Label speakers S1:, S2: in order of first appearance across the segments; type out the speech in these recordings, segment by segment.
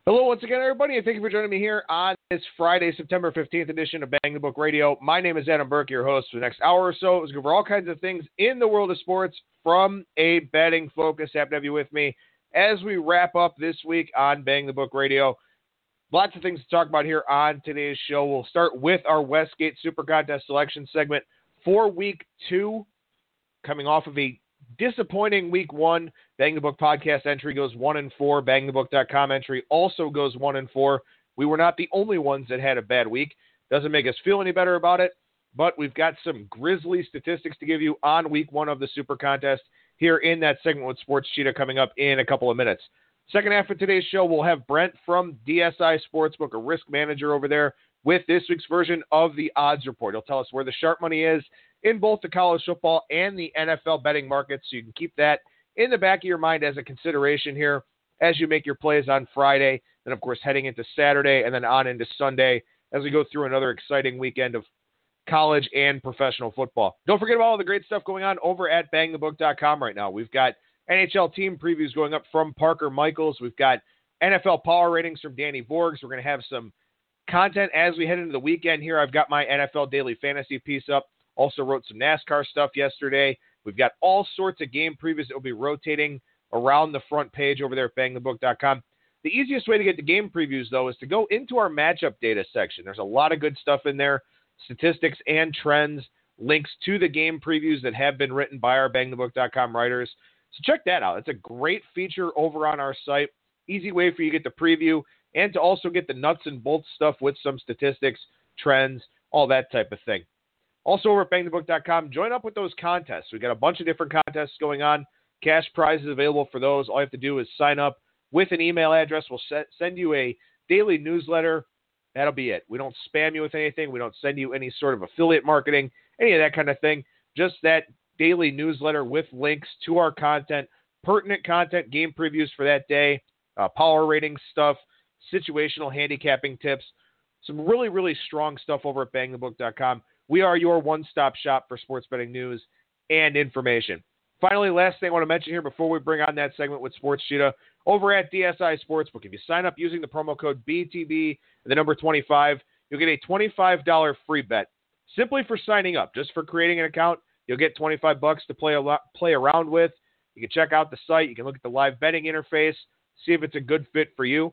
S1: Hello once again, everybody, and thank you for joining me here on this Friday, September 15th edition of Bang the Book Radio. My name is Adam Burke, your host for the next hour or so. It's going to cover all kinds of things in the world of sports from a betting focus. Happy to have you with me as we wrap up this week on Bang the Book Radio. Lots of things to talk about here on today's show. We'll start with our Westgate Super Contest selection segment for Week 2, coming off of a disappointing Week 1. Bang the Book podcast entry goes 1-4. BangTheBook.com entry also goes 1-4. We were not the only ones that had a bad week. Doesn't make us feel any better about it, but we've got some grisly statistics to give you on Week 1 of the Super Contest here in that segment with Sports Cheetah coming up in a couple of minutes. Second half of today's show, we'll have Brent from DSI Sportsbook, a risk manager over there, with this week's version of the Odds Report. He'll tell us where the sharp money is in both the college football and the NFL betting markets, so you can keep that in the back of your mind as a consideration here as you make your plays on Friday, then of course heading into Saturday and then on into Sunday as we go through another exciting weekend of college and professional football. Don't forget about all the great stuff going on over at BangTheBook.com right now. We've got NHL team previews going up from Parker Michaels. We've got NFL power ratings from Danny Vorgs. We're going to have some content as we head into the weekend here. I've got my NFL Daily Fantasy piece up. Also wrote some NASCAR stuff yesterday. We've got all sorts of game previews that will be rotating around the front page over there at BangTheBook.com. The easiest way to get the game previews, though, is to go into our matchup data section. There's a lot of good stuff in there, statistics and trends, links to the game previews that have been written by our BangTheBook.com writers. So check that out. It's a great feature over on our site. Easy way for you to get the preview and to also get the nuts and bolts stuff with some statistics, trends, all that type of thing. Also over at BangTheBook.com, join up with those contests. We've got a bunch of different contests going on. Cash prizes available for those. All you have to do is sign up with an email address. We'll send you a daily newsletter. That'll be it. We don't spam you with anything. We don't send you any sort of affiliate marketing, any of that kind of thing. Just that daily newsletter with links to our content, pertinent content, game previews for that day, power rating stuff, situational handicapping tips, some really, really strong stuff over at BangTheBook.com. We are your one-stop shop for sports betting news and information. Finally, last thing I want to mention here before we bring on that segment with Sports Cheetah, over at DSI Sportsbook, if you sign up using the promo code BTB and the number 25, you'll get a $25 free bet simply for signing up. Just for creating an account, you'll get $25 to play around with. You can check out the site. You can look at the live betting interface, see if it's a good fit for you.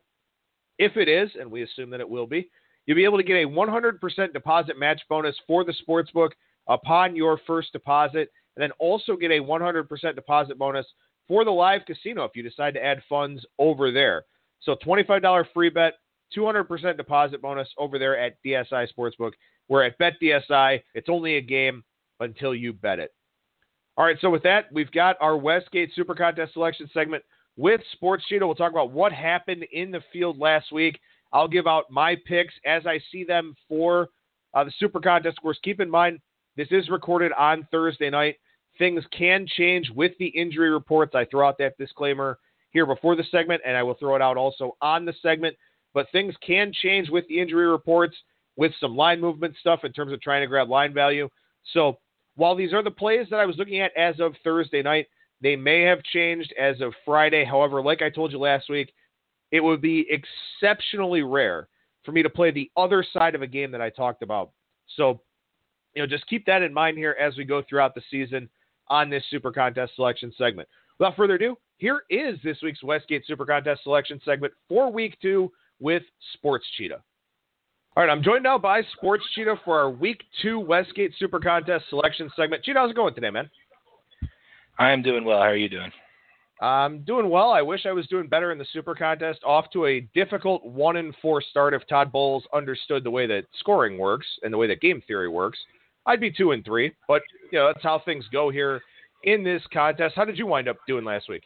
S1: If it is, and we assume that it will be, you'll be able to get a 100% deposit match bonus for the sportsbook upon your first deposit, and then also get a 100% deposit bonus for the live casino if you decide to add funds over there. So $25 free bet, 200% deposit bonus over there at DSI Sportsbook. We're at BetDSI. It's only a game until you bet it. All right, so with that, we've got our Westgate Super Contest selection segment with Sports Cheetah. We'll talk about what happened in the field last week. I'll give out my picks as I see them for the Super Contest. Of course, keep in mind, this is recorded on Thursday night. Things can change with the injury reports. I throw out that disclaimer here before the segment, and I will throw it out also on the segment. But things can change with the injury reports with some line movement stuff in terms of trying to grab line value. So while these are the plays that I was looking at as of Thursday night, they may have changed as of Friday. However, like I told you last week, it would be exceptionally rare for me to play the other side of a game that I talked about. So, just keep that in mind here as we go throughout the season on this Super Contest selection segment. Without further ado, here is this week's Westgate Super Contest selection segment for Week 2 with Sports Cheetah. All right, I'm joined now by Sports Cheetah for our Week 2 Westgate Super Contest selection segment. Cheetah, how's it going today, man?
S2: I'm doing well. How are you doing?
S1: I'm doing well. I wish I was doing better in the Super Contest. Off to a difficult 1-4 start. If Todd Bowles understood the way that scoring works and the way that game theory works, I'd be 2-3. But that's how things go here in this contest. How did you wind up doing last week?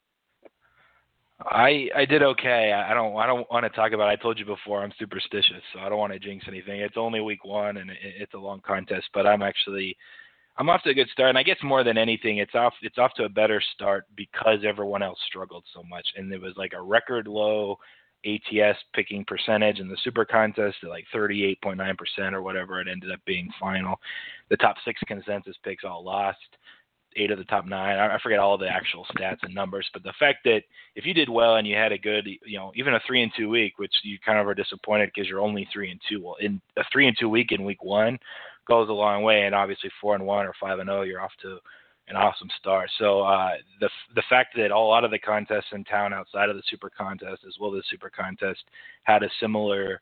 S2: I did okay. I don't want to talk about it. I told you before, I'm superstitious, so I don't want to jinx anything. It's only week 1 and it's a long contest, but I'm off to a good start, and I guess more than anything, it's off to a better start because everyone else struggled so much, and it was like a record low ATS picking percentage in the Super Contest at like 38.9% or whatever it ended up being final. The top 6 consensus picks all lost. 8 of the top 9. I forget all the actual stats and numbers, but the fact that if you did well and you had a good, even a 3-2 week, which you kind of are disappointed because you're only 3-2. Well, in a 3-2 week in week 1 goes a long way, and obviously 4-1 or 5-0, you're off to an awesome start. So the fact that a lot of the contests in town outside of the Super Contest, as well as the Super Contest, had a similar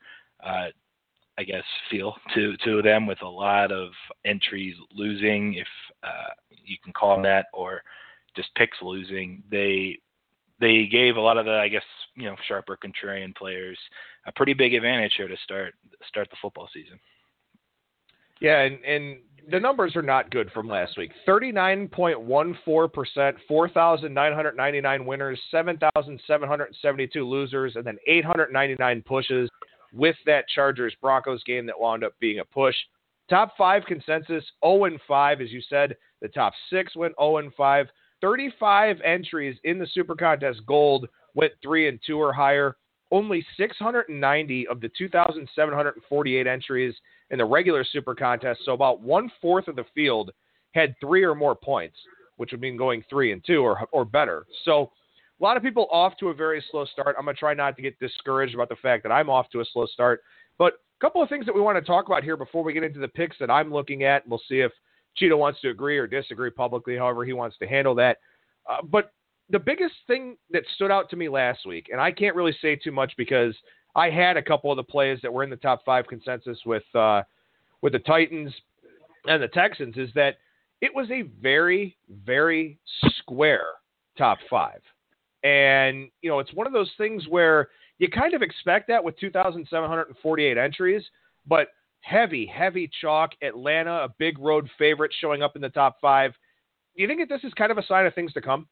S2: feel to them, with a lot of entries losing, if you can call them that, or just picks losing. They gave a lot of the, sharper contrarian players a pretty big advantage here to start the football season.
S1: Yeah, and the numbers are not good from last week. 39.14%, 4,999 winners, 7,772 losers, and then 899 pushes, with that Chargers-Broncos game that wound up being a push. Top 5 consensus, 0-5, as you said. The top 6 went 0-5. 35 entries in the Super Contest Gold went 3-2 or higher. Only 690 of the 2,748 entries in the regular Super Contest, so about 1/4 of the field, had 3 or more points, which would mean going 3-2 or better. So a lot of people off to a very slow start. I'm going to try not to get discouraged about the fact that I'm off to a slow start. But a couple of things that we want to talk about here before we get into the picks that I'm looking at. We'll see if Cheeto wants to agree or disagree publicly, however he wants to handle that. But the biggest thing that stood out to me last week, and I can't really say too much because I had a couple of the plays that were in the top 5 consensus with the Titans and the Texans, is that it was a very, very square top 5. And, it's one of those things where you kind of expect that with 2,748 entries, but heavy, heavy chalk. Atlanta, a big road favorite, showing up in the top 5. Do you think that this is kind of a sign of things to come?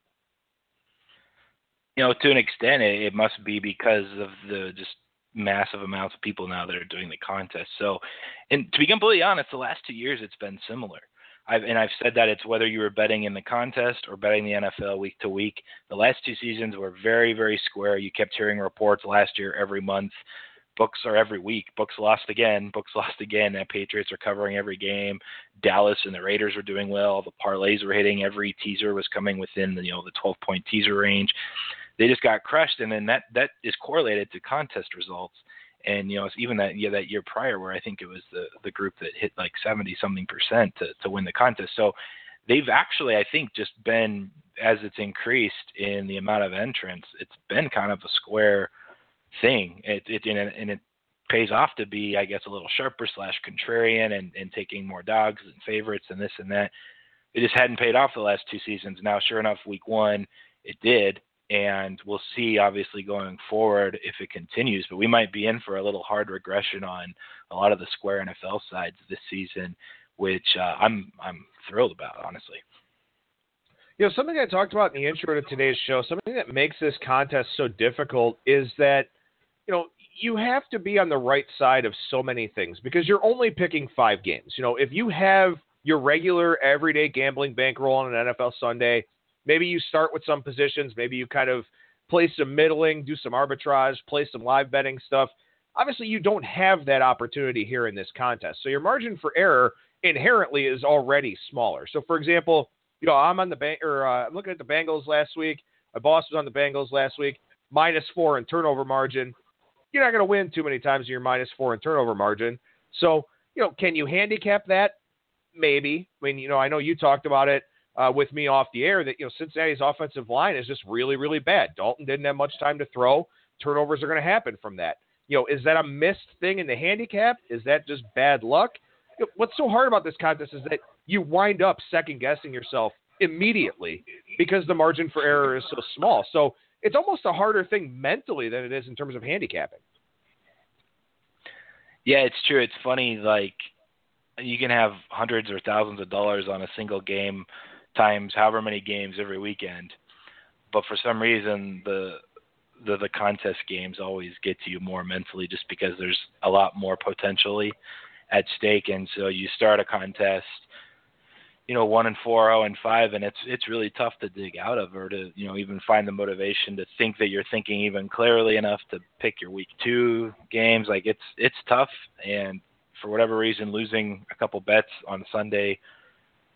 S2: To an extent, it must be because of the just massive amounts of people now that are doing the contest. So, and to be completely honest, the last 2 years it's been similar. I've said that it's whether you were betting in the contest or betting the NFL week to week. The last 2 seasons were very, very square. You kept hearing reports last year every month. Books are every week. Books lost again. And Patriots are covering every game. Dallas and the Raiders were doing well. The parlays were hitting. Every teaser was coming within the 12-point teaser range. They just got crushed, and then that is correlated to contest results. And it's even that year prior where I think it was the group that hit like 70-something% to win the contest. So they've actually, I think, just been, as it's increased in the amount of entrants, it's been kind of a square thing. It pays off to be, I guess, a little sharper / contrarian and taking more dogs and favorites and this and that. It just hadn't paid off the last 2 seasons. Now, sure enough, week 1 it did. And we'll see, obviously, going forward if it continues. But we might be in for a little hard regression on a lot of the square NFL sides this season, which I'm thrilled about, honestly.
S1: Something I talked about in the intro to today's show, something that makes this contest so difficult is that, you have to be on the right side of so many things because you're only picking 5 games. If you have your regular everyday gambling bankroll on an NFL Sunday, maybe you start with some positions. Maybe you kind of play some middling, do some arbitrage, play some live betting stuff. Obviously, you don't have that opportunity here in this contest. So your margin for error inherently is already smaller. So, for example, I'm on I'm looking at the Bengals last week. My boss was on the Bengals last week. -4 in turnover margin. You're not going to win too many times in your -4 in turnover margin. So, can you handicap that? Maybe. I mean, I know you talked about it with me off the air that, Cincinnati's offensive line is just really, really bad. Dalton didn't have much time to throw. Turnovers are going to happen from that. Is that a missed thing in the handicap? Is that just bad luck? What's so hard about this contest is that you wind up second-guessing yourself immediately because the margin for error is so small. So it's almost a harder thing mentally than it is in terms of handicapping.
S2: Yeah, it's true. It's funny, like, you can have hundreds or thousands of dollars on a single game times however many games every weekend, but for some reason the contest games always get to you more mentally just because there's a lot more potentially at stake. And so you start a contest 1-4, 0-5, and it's really tough to dig out of, or to even find the motivation to think that you're thinking even clearly enough to pick your week 2 games. Like it's tough, and for whatever reason, losing a couple bets on Sunday,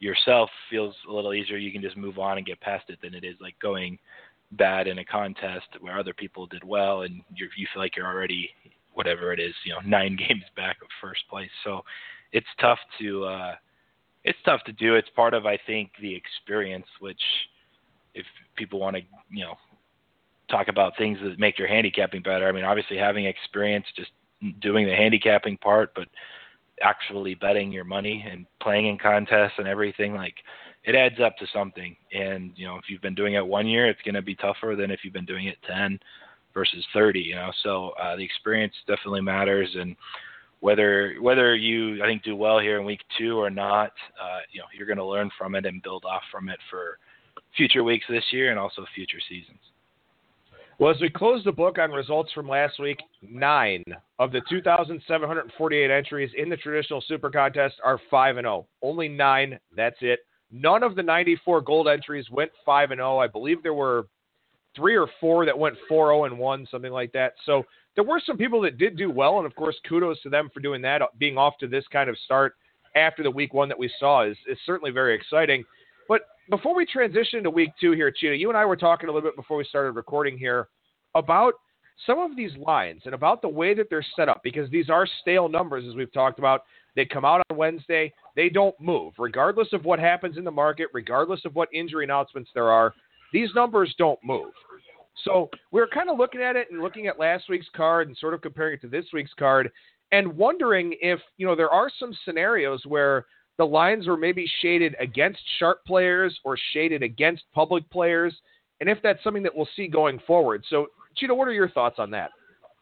S2: yourself feels a little easier. You can just move on and get past it than it is like going bad in a contest where other people did well and you feel like you're already, whatever it is, 9 games back of first place. So it's tough to do. It's part of, I think, the experience, which if people want to, talk about things that make your handicapping better. I mean, obviously having experience just doing the handicapping part, but actually betting your money and playing in contests and everything, like it adds up to something. And, if you've been doing it 1 year, it's going to be tougher than if you've been doing it 10 versus 30, So the experience definitely matters. And whether you, I think, do well here in week 2 or not, you're going to learn from it and build off from it for future weeks this year and also future seasons.
S1: Well, as we close the book on results from last week, 9 of the 2,748 entries in the traditional Super Contest are 5-0. Only 9, that's it. None of the 94 gold entries went 5-0. I believe there were 3 or 4 that went 4-0-1, something like that. So there were some people that did do well, and of course, kudos to them for doing that. Being off to this kind of start after the week 1 that we saw is certainly very exciting. But before we transition to week 2 here, Cheetah, you and I were talking a little bit before we started recording here about some of these lines and about the way that they're set up, because these are stale numbers, as we've talked about. They come out on Wednesday. They don't move. Regardless of what happens in the market, regardless of what injury announcements there are, these numbers don't move. So we're kind of looking at it and looking at last week's card and sort of comparing it to this week's card and wondering if, there are some scenarios where the lines were maybe shaded against sharp players or shaded against public players, and if that's something that we'll see going forward. So, Cheetah, what are your thoughts on that?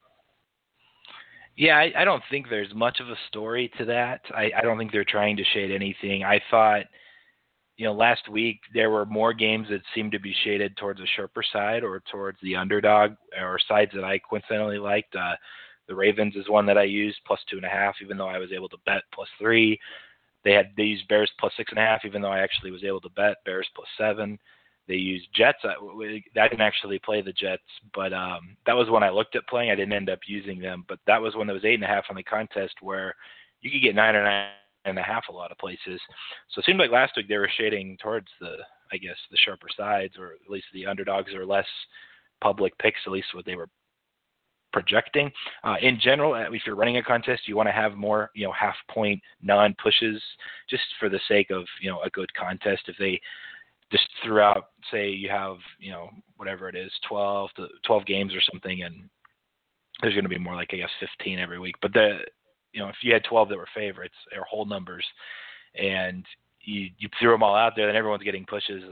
S2: Yeah, I don't think there's much of a story to that. I don't think they're trying to shade anything. I thought, last week there were more games that seemed to be shaded towards the sharper side or towards the underdog or sides that I coincidentally liked. The Ravens is one that I used +2.5, even though I was able to bet +3. They used Bears +6.5, even though I actually was able to bet Bears +7. They used Jets. I didn't actually play the Jets, but that was one I looked at playing. I didn't end up using them, but that was one that was 8.5 on the contest where you could get 9 or 9.5 a lot of places. So it seemed like last week they were shading towards the sharper sides, or at least the underdogs, or less public picks, at least what they were projecting. In general, if you're running a contest, you want to have more, half-point non-pushes, just for the sake of, a good contest. If they just throughout, say you have, whatever it is, 12 games or something, and there's going to be more like, 15 every week. But if you had 12 that were favorites or whole numbers, and you threw them all out there, then everyone's getting pushes,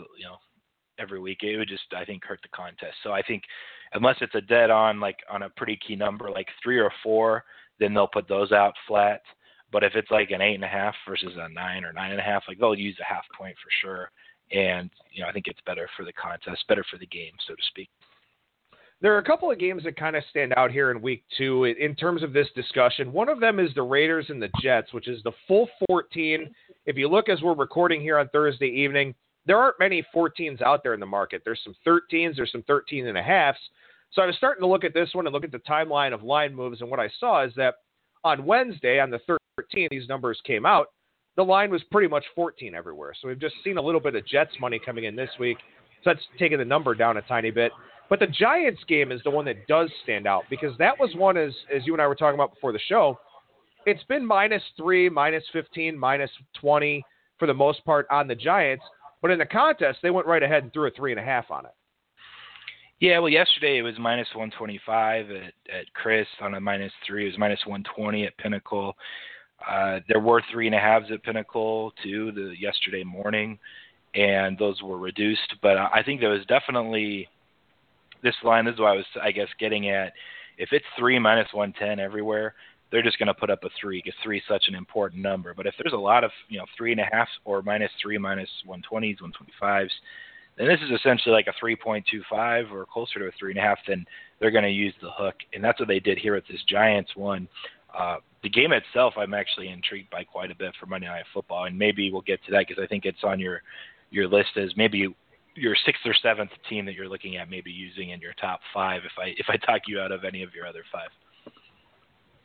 S2: every week. It would just, I think, hurt the contest. So I think unless it's a dead on, like on a pretty key number, like 3 or 4, then they'll put those out flat. But if it's like an 8.5 versus a 9 or 9.5, like they'll use a half point for sure. And, I think it's better for the contest, better for the game, so to speak.
S1: There are a couple of games that kind of stand out here in week 2 in terms of this discussion. One of them is the Raiders and the Jets, which is the full 14. If you look as we're recording here on Thursday evening, there aren't many 14s out there in the market. There's some 13s, there's some 13.5s. So I was starting to look at this one and look at the timeline of line moves, and what I saw is that on Wednesday, on the 13th, these numbers came out. The line was pretty much 14 everywhere. So we've just seen a little bit of Jets money coming in this week. So that's taking the number down a tiny bit. But the Giants game is the one that does stand out, because that was one, as you and I were talking about before the show, it's been -3, -15, -20 for the most part on the Giants. But in the contest, they went right ahead and threw a 3.5 on it.
S2: Yeah, well, yesterday it was -125 at Chris on a -3. It was -120 at Pinnacle. There were 3.5s at Pinnacle too yesterday morning, and those were reduced. But I think there was definitely this line. This is what I was, I guess, getting at. If it's 3 -110 everywhere, they're just going to put up a 3 because 3 is such an important number. But if there's a lot of 3.5s or -3, -120s, 125s, then this is essentially like a 3.25 or closer to a 3.5. Then they're going to use the hook, and that's what they did here with this Giants one. The game itself, I'm actually intrigued by quite a bit for Monday Night Football, and maybe we'll get to that because I think it's on your list as maybe your 6th or 7th team that you're looking at maybe using in your top 5 if I talk you out of any of your other 5.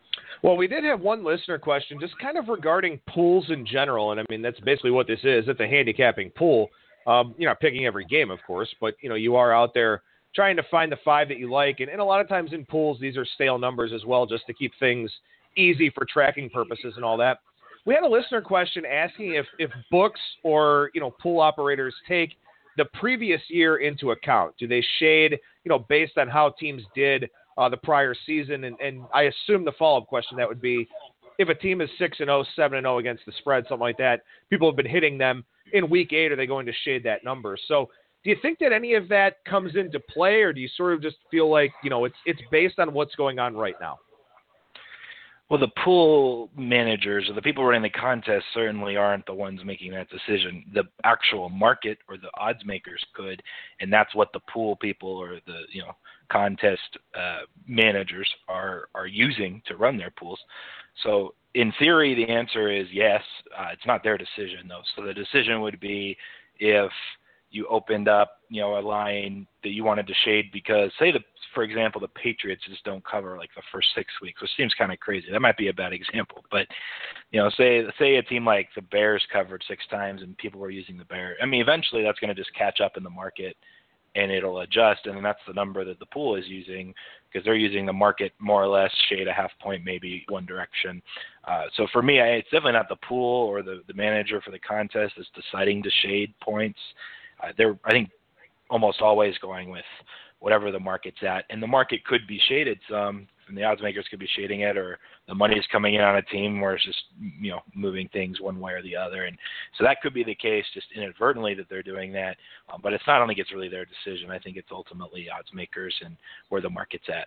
S1: Well, we did have one listener question just kind of regarding pools in general. And I mean, that's basically what this is. It's a handicapping pool. You're not picking every game, of course, but you are out there trying to find the 5 that you like. And a lot of times in pools, these are stale numbers as well, just to keep things easy for tracking purposes and all that. We had a listener question asking if books or, pool operators take the previous year into account. Do they shade, based on how teams did the prior season? And I assume the follow-up question that would be, if a team is 6-0, 7-0 against the spread, something like that, people have been hitting them in week 8, are they going to shade that number? So do you think that any of that comes into play, or do you sort of just feel like, it's based on what's going on right now?
S2: Well, the pool managers or the people running the contest certainly aren't the ones making that decision. The actual market or the odds makers could, and that's what the pool people or the contest managers are using to run their pools. So in theory, the answer is yes. It's not their decision though. So the decision would be if you opened up, a line that you wanted to shade because, for example, the Patriots just don't cover like the first 6 weeks, which seems kind of crazy. That might be a bad example, but say a team like the Bears covered 6 times and people were using the Bears. I mean, eventually that's going to just catch up in the market and it'll adjust, and then that's the number that the pool is using because they're using the market more or less, shade a half point, maybe one direction. So for me, it's definitely not the pool or the manager for the contest that's deciding to shade points. They're, I think, almost always going with whatever the market's at. And the market could be shaded some, and the odds makers could be shading it, or the money is coming in on a team where it's just, moving things one way or the other. And so that could be the case just inadvertently that they're doing that. But it's not only it's really their decision. I think it's ultimately odds makers and where the market's at.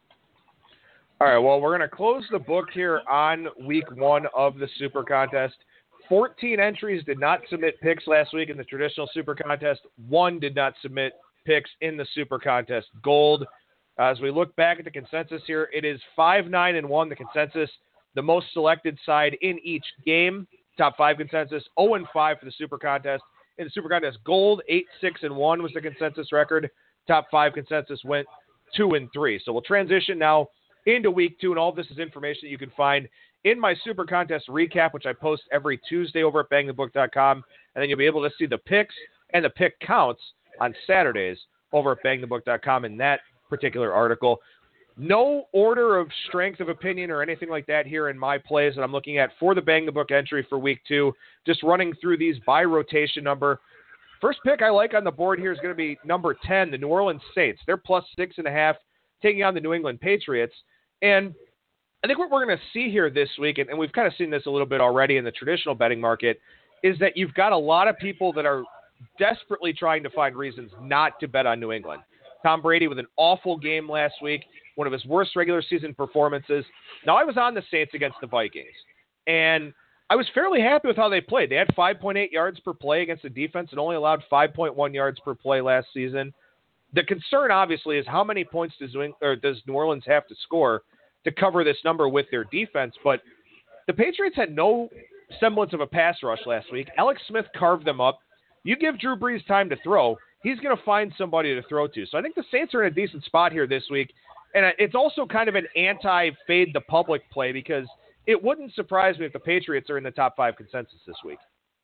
S1: All right, well, we're going to close the book here on week 1 of the Super Contest. 14 entries did not submit picks last week in the traditional Super Contest. 1 did not submit picks in the Super Contest Gold. As we look back at the consensus here, it is 5-9-1, the consensus, the most selected side in each game. Top 5 consensus, 0-5 for the Super Contest. In the Super Contest Gold, 8-6-1 was the consensus record. Top 5 consensus went 2-3. So we'll transition now into week 2, and all of this is information that you can find in my Super Contest recap, which I post every Tuesday over at bangthebook.com, and then you'll be able to see the picks and the pick counts on Saturdays over at bangthebook.com in that particular article. No order of strength of opinion or anything like that here in my plays that I'm looking at for the Bang the Book entry for week 2. Just running through these by rotation number. First pick I like on the board here is going to be number 10, the New Orleans Saints. They're plus 6.5, taking on the New England Patriots. And I think what we're going to see here this week, and we've kind of seen this a little bit already in the traditional betting market, is that you've got a lot of people that are desperately trying to find reasons not to bet on New England. Tom Brady with an awful game last week, one of his worst regular season performances. Now, I was on the Saints against the Vikings, and I was fairly happy with how they played. They had 5.8 yards per play against the defense and only allowed 5.1 yards per play last season. The concern, obviously, is how many points does New Orleans have to score to cover this number with their defense. But the Patriots had no semblance of a pass rush last week. Alex Smith carved them up. You give Drew Brees time to throw, he's going to find somebody to throw to. So I think the Saints are in a decent spot here this week. And it's also kind of an anti-fade the public play because it wouldn't surprise me if the Patriots are in the top 5 consensus this week.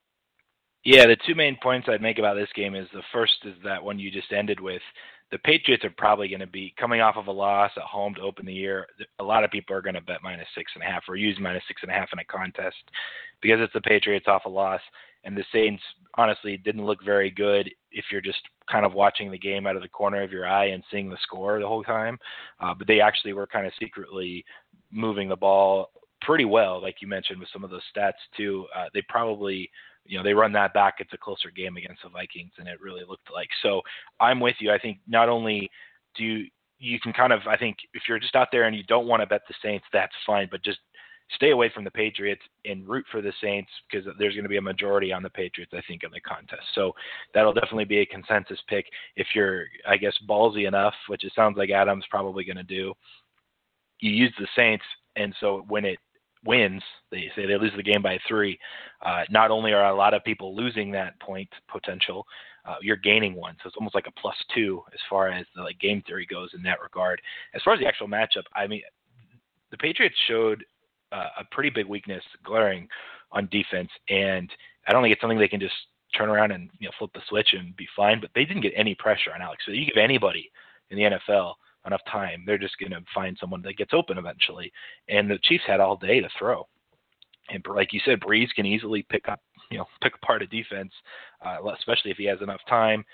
S2: Yeah, the 2 main points I'd make about this game is the first is that one you just ended with. The Patriots are probably going to be coming off of a loss at home to open the year. A lot of people are going to bet minus 6.5 or use minus 6.5 in a contest because it's the Patriots off a loss. And the Saints, honestly, didn't look very good if you're just kind of watching the game out of the corner of your eye and seeing the score the whole time. But they actually were kind of secretly moving the ball pretty well, like you mentioned with some of those stats too. They probably, they run that back. It's a closer game against the Vikings than it really looked like. So I'm with you. I think not only do you can kind of, I think if you're just out there and you don't want to bet the Saints, that's fine, but just stay away from the Patriots and root for the Saints because there's going to be a majority on the Patriots, I think, in the contest. So that'll definitely be a consensus pick. If you're, I guess, ballsy enough, which it sounds like Adam's probably going to do, you use the Saints, and so when it wins, they say they lose the game by 3. Not only are a lot of people losing that point potential, you're gaining one. So it's almost like a +2 as far as the game theory goes in that regard. As far as the actual matchup, I mean, the Patriots showed a pretty big weakness glaring on defense, and I don't think it's something they can just turn around and flip the switch and be fine. But they didn't get any pressure on Alex. So you give anybody in the NFL enough time, they're just going to find someone that gets open eventually. And the Chiefs had all day to throw. And like you said, Breeze can easily pick apart a defense, especially if he has enough time.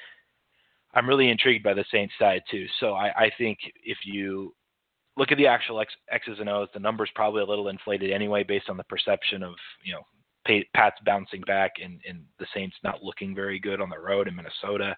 S2: I'm really intrigued by the Saints side too. So I think if you look at the actual X's and O's, the number's probably a little inflated anyway based on the perception of, Pats bouncing back and the Saints not looking very good on the road in Minnesota.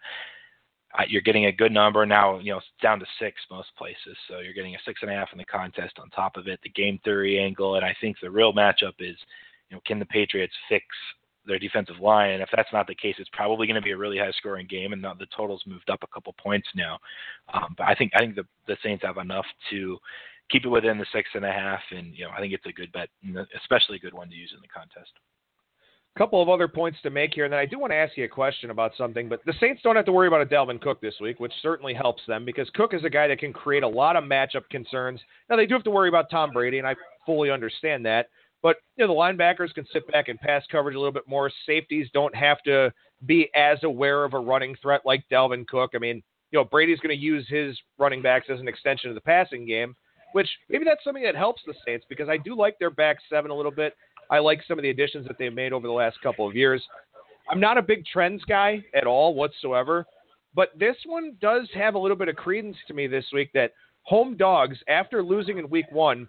S2: You're getting a good number now. It's down to 6 most places, so you're getting a 6.5 in the contest on top of it. The game theory angle, and I think the real matchup is, can the Patriots fix their defensive line? And if that's not the case, it's probably going to be a really high-scoring game, and the total's moved up a couple points now. But I think the Saints have enough to keep it within the 6.5, and I think it's a good bet, especially a good one to use in the contest.
S1: Couple of other points to make here, and then I do want to ask you a question about something, but the Saints don't have to worry about a Dalvin Cook this week, which certainly helps them because Cook is a guy that can create a lot of matchup concerns. Now, they do have to worry about Tom Brady, and I fully understand that, but the linebackers can sit back and pass coverage a little bit more. Safeties don't have to be as aware of a running threat like Dalvin Cook. I mean, Brady's going to use his running backs as an extension of the passing game, which maybe that's something that helps the Saints because I do like their back seven a little bit. I like some of the additions that they've made over the last couple of years. I'm not a big trends guy at all whatsoever, but this one does have a little bit of credence to me this week that home dogs, after losing in week 1,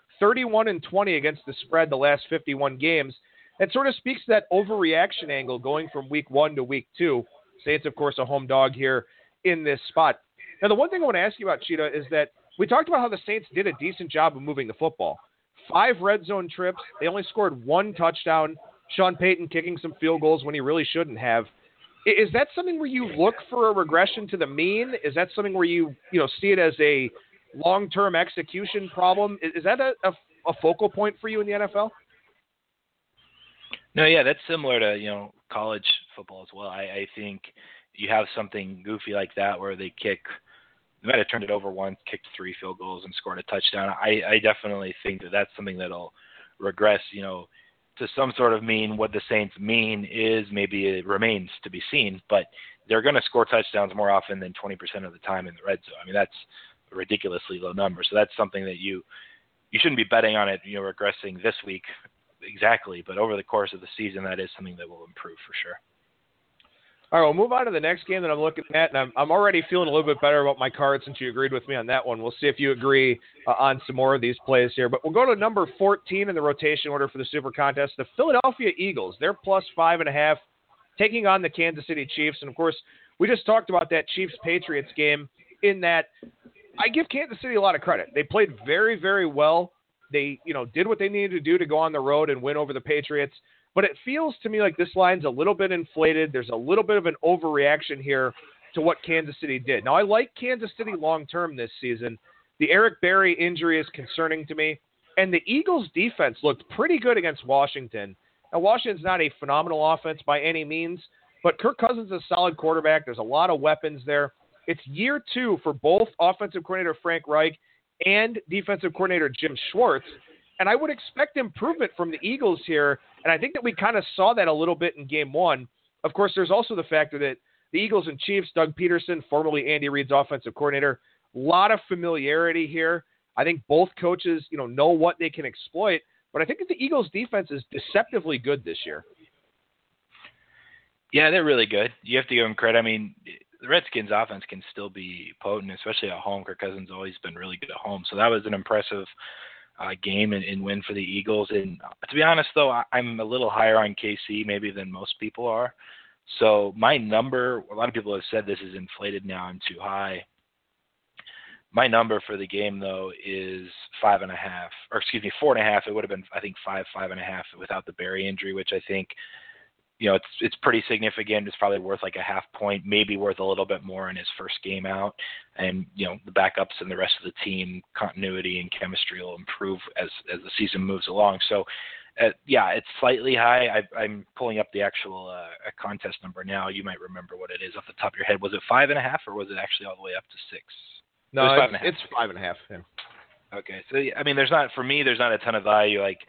S1: 31-20 against the spread the last 51 games, that sort of speaks to that overreaction angle going from week 1 to week 2. Saints, of course, a home dog here in this spot. Now, the one thing I want to ask you about, Cheetah, is that we talked about how the Saints did a decent job of moving the football. 5 red zone trips. They only scored 1 touchdown. Sean Payton kicking some field goals when he really shouldn't have. Is that something where you look for a regression to the mean? Is that something where you see it as a long-term execution problem? Is that a focal point for you in the NFL?
S2: No, yeah, that's similar to college football as well. I think you have something goofy like that where they might have turned it over once, kicked 3 field goals, and scored a touchdown. I definitely think that that's something that'll regress, to some sort of mean. What the Saints mean is maybe it remains to be seen, but they're going to score touchdowns more often than 20% of the time in the red zone. I mean, that's a ridiculously low number. So that's something that you shouldn't be betting on it, regressing this week exactly, but over the course of the season, that is something that will improve for sure.
S1: All right, we'll move on to the next game that I'm looking at, and I'm already feeling a little bit better about my card since you agreed with me on that one. We'll see if you agree on some more of these plays here. But we'll go to number 14 in the rotation order for the Super Contest, the Philadelphia Eagles. They're plus 5.5, taking on the Kansas City Chiefs. And, of course, we just talked about that Chiefs-Patriots game in that I give Kansas City a lot of credit. They played very, very well. They, did what they needed to do to go on the road and win over the Patriots. But it feels to me like this line's a little bit inflated. There's a little bit of an overreaction here to what Kansas City did. Now, I like Kansas City long-term this season. The Eric Berry injury is concerning to me. And the Eagles' defense looked pretty good against Washington. Now, Washington's not a phenomenal offense by any means, but Kirk Cousins is a solid quarterback. There's a lot of weapons there. It's year 2 for both offensive coordinator Frank Reich and defensive coordinator Jim Schwartz. And I would expect improvement from the Eagles here. And I think that we kind of saw that a little bit in game 1. Of course, there's also the factor that the Eagles and Chiefs, Doug Peterson, formerly Andy Reid's offensive coordinator, a lot of familiarity here. I think both coaches, know what they can exploit. But I think that the Eagles defense is deceptively good this year.
S2: Yeah, they're really good. You have to give them credit. I mean, the Redskins offense can still be potent, especially at home. Kirk Cousins has always been really good at home. So that was an impressive game and win for the Eagles. And to be honest, though, I'm a little higher on KC maybe than most people are. So my number, a lot of people have said this is inflated now, I'm too high. My number for the game, though, is 4.5. It would have been, I think, 5.5 without the Berry injury, which I think, it's pretty significant. It's probably worth like a half point, maybe worth a little bit more in his first game out. And, the backups and the rest of the team continuity and chemistry will improve as the season moves along. So, it's slightly high. I'm pulling up the actual contest number now. You might remember what it is off the top of your head. Was it 5.5 or was it actually all the way up to 6?
S1: No, it's 5.5. Yeah.
S2: Okay. So, I mean, there's not a ton of value. Like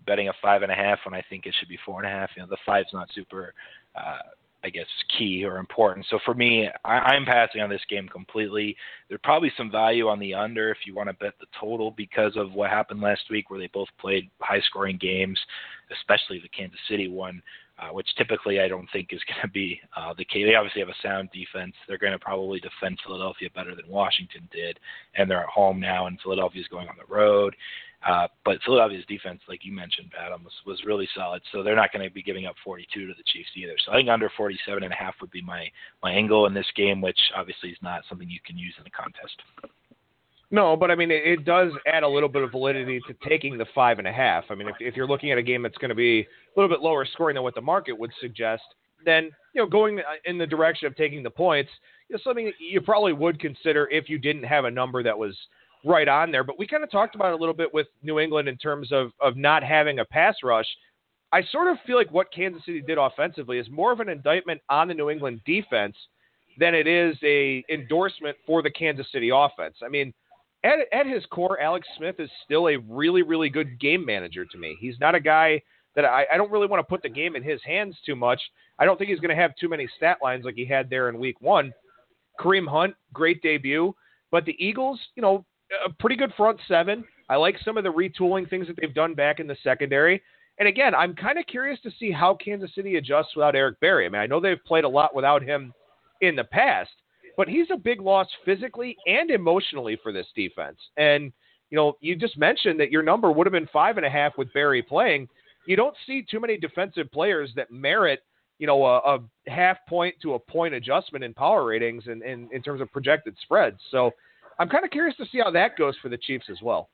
S2: betting a 5.5 when I think it should be 4.5. The 5's not super, I guess, key or important. So for me, I'm passing on this game completely. There's probably some value on the under if you want to bet the total because of what happened last week where they both played high-scoring games, especially the Kansas City one, which typically I don't think is going to be the case. They obviously have a sound defense. They're going to probably defend Philadelphia better than Washington did, and they're at home now, and Philadelphia's going on the road. But Philadelphia's defense, like you mentioned, Adam, was really solid. So they're not going to be giving up 42 to the Chiefs either. So I think under 47.5 would be my angle in this game, which obviously is not something you can use in a contest.
S1: No, but I mean, it does add a little bit of validity to taking the 5.5. I mean, if you're looking at a game that's going to be a little bit lower scoring than what the market would suggest, then, going in the direction of taking the points is something that you probably would consider if you didn't have a number that was right on there. But we kind of talked about it a little bit with New England in terms of not having a pass rush. I sort of feel like what Kansas City did offensively is more of an indictment on the New England defense than it is a endorsement for the Kansas City offense. I mean, at his core, Alex Smith is still a really, really good game manager to me. He's not a guy that I don't really want to put the game in his hands too much. I don't think he's going to have too many stat lines like he had there in week 1. Kareem Hunt, great debut. But the Eagles, a pretty good front seven. I like some of the retooling things that they've done back in the secondary. And again, I'm kind of curious to see how Kansas City adjusts without Eric Berry. I mean, I know they've played a lot without him in the past, but he's a big loss physically and emotionally for this defense. And, you just mentioned that your number would have been 5.5 with Berry playing. You don't see too many defensive players that merit, a half point to a point adjustment in power ratings and in terms of projected spreads. So I'm kind of curious to see how that goes for the Chiefs as well.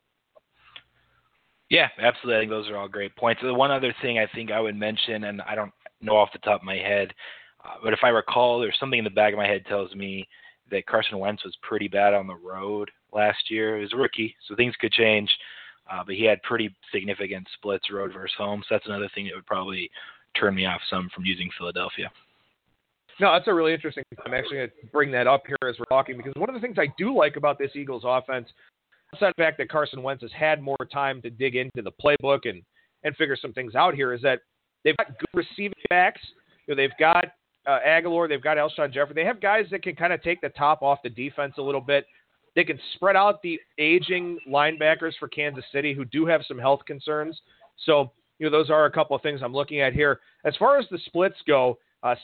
S2: Yeah, absolutely. I think those are all great points. The one other thing I think I would mention, and I don't know off the top of my head, but if I recall, there's something in the back of my head tells me that Carson Wentz was pretty bad on the road last year. He was a rookie, so things could change, but he had pretty significant splits road versus home, so that's another thing that would probably turn me off some from using Philadelphia.
S1: No, that's a really interesting thing. I'm actually going to bring that up here as we're talking because one of the things I do like about this Eagles offense, aside the fact that Carson Wentz has had more time to dig into the playbook and figure some things out here, is that they've got good receiving backs. They've got Aguilar, they've got Alshon Jeffrey. They have guys that can kind of take the top off the defense a little bit. They can spread out the aging linebackers for Kansas City who do have some health concerns. So, those are a couple of things I'm looking at here. As far as the splits go,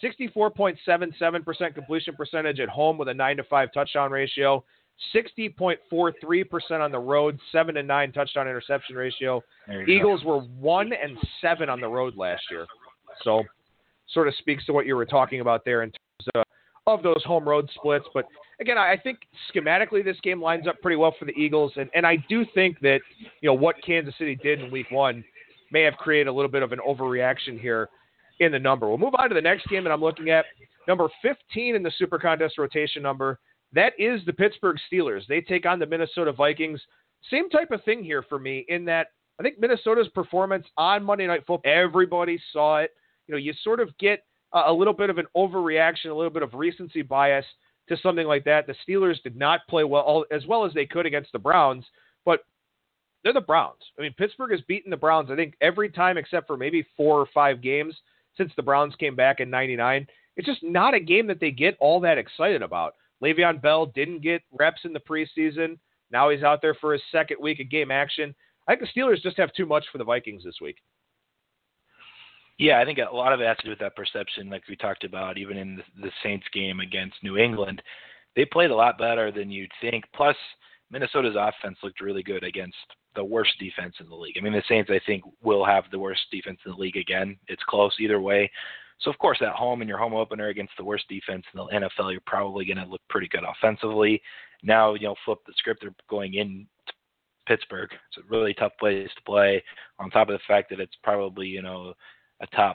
S1: 64.77% completion percentage at home with a 9-5 touchdown ratio, 60.43% on the road, 7-9 touchdown interception ratio. Eagles were 1-7 on the road last year. So sort of speaks to what you were talking about there in terms of those home road splits. But again, I think schematically this game lines up pretty well for the Eagles. And I do think that, what Kansas City did in week 1 may have created a little bit of an overreaction here in the number. We'll move on to the next game that I'm looking at. Number 15 in the Super Contest rotation number. That is the Pittsburgh Steelers. They take on the Minnesota Vikings. Same type of thing here for me in that I think Minnesota's performance on Monday Night Football, everybody saw it. You sort of get a little bit of an overreaction, a little bit of recency bias to something like that. The Steelers did not play as well as they could against the Browns, but they're the Browns. I mean, Pittsburgh has beaten the Browns, I think, every time except for maybe 4 or 5 games since the Browns came back in 99. It's just not a game that they get all that excited about. Le'Veon Bell didn't get reps in the preseason. Now he's out there for his second week of game action. I think the Steelers just have too much for the Vikings this week.
S2: Yeah, I think a lot of it has to do with that perception, like we talked about, even in the Saints game against New England. They played a lot better than you'd think. Plus, Minnesota's offense looked really good against the worst defense in the league. I mean, the Saints, I think, will have the worst defense in the league again. It's close either way. So, of course, at home in your home opener against the worst defense in the NFL, you're probably going to look pretty good offensively. Now, flip the script. They're going in Pittsburgh. It's a really tough place to play, on top of the fact that it's probably, a top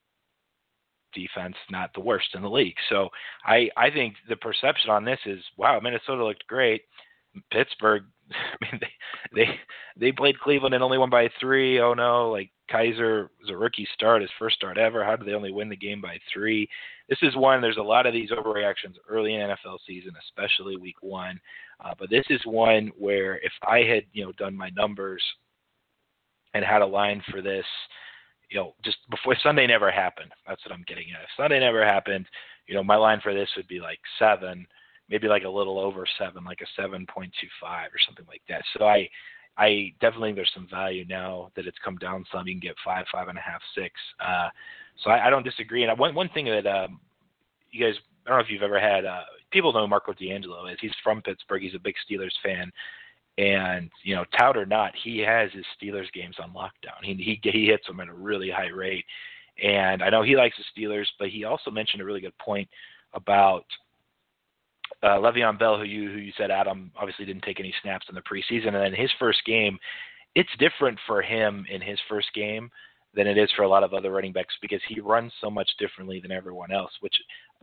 S2: defense, not the worst in the league. So I think the perception on this is, wow, Minnesota looked great. Pittsburgh, I mean, they played Cleveland and only won by 3. Oh no, like Kaiser was a rookie start, his first start ever. How did they only win the game by 3? This is one, there's a lot of these overreactions early in NFL season, especially week 1. But this is one where if I had, done my numbers and had a line for this, just before Sunday never happened. That's what I'm getting at. If Sunday never happened, my line for this would be like 7, maybe like a little over 7, like a 7.25 or something like that. So I definitely think there's some value now that it's come down some. You can get 5, 5.5, 6. So I don't disagree. And one thing that you guys, I don't know if you've ever had, people know who Marco D'Angelo is. He's from Pittsburgh. He's a big Steelers fan. And, tout or not, he has his Steelers games on lockdown. He hits them at a really high rate. And I know he likes the Steelers, but he also mentioned a really good point about Le'Veon Bell, who you said, Adam, obviously didn't take any snaps in the preseason. And then his first game, it's different for him in his first game than it is for a lot of other running backs because he runs so much differently than everyone else, which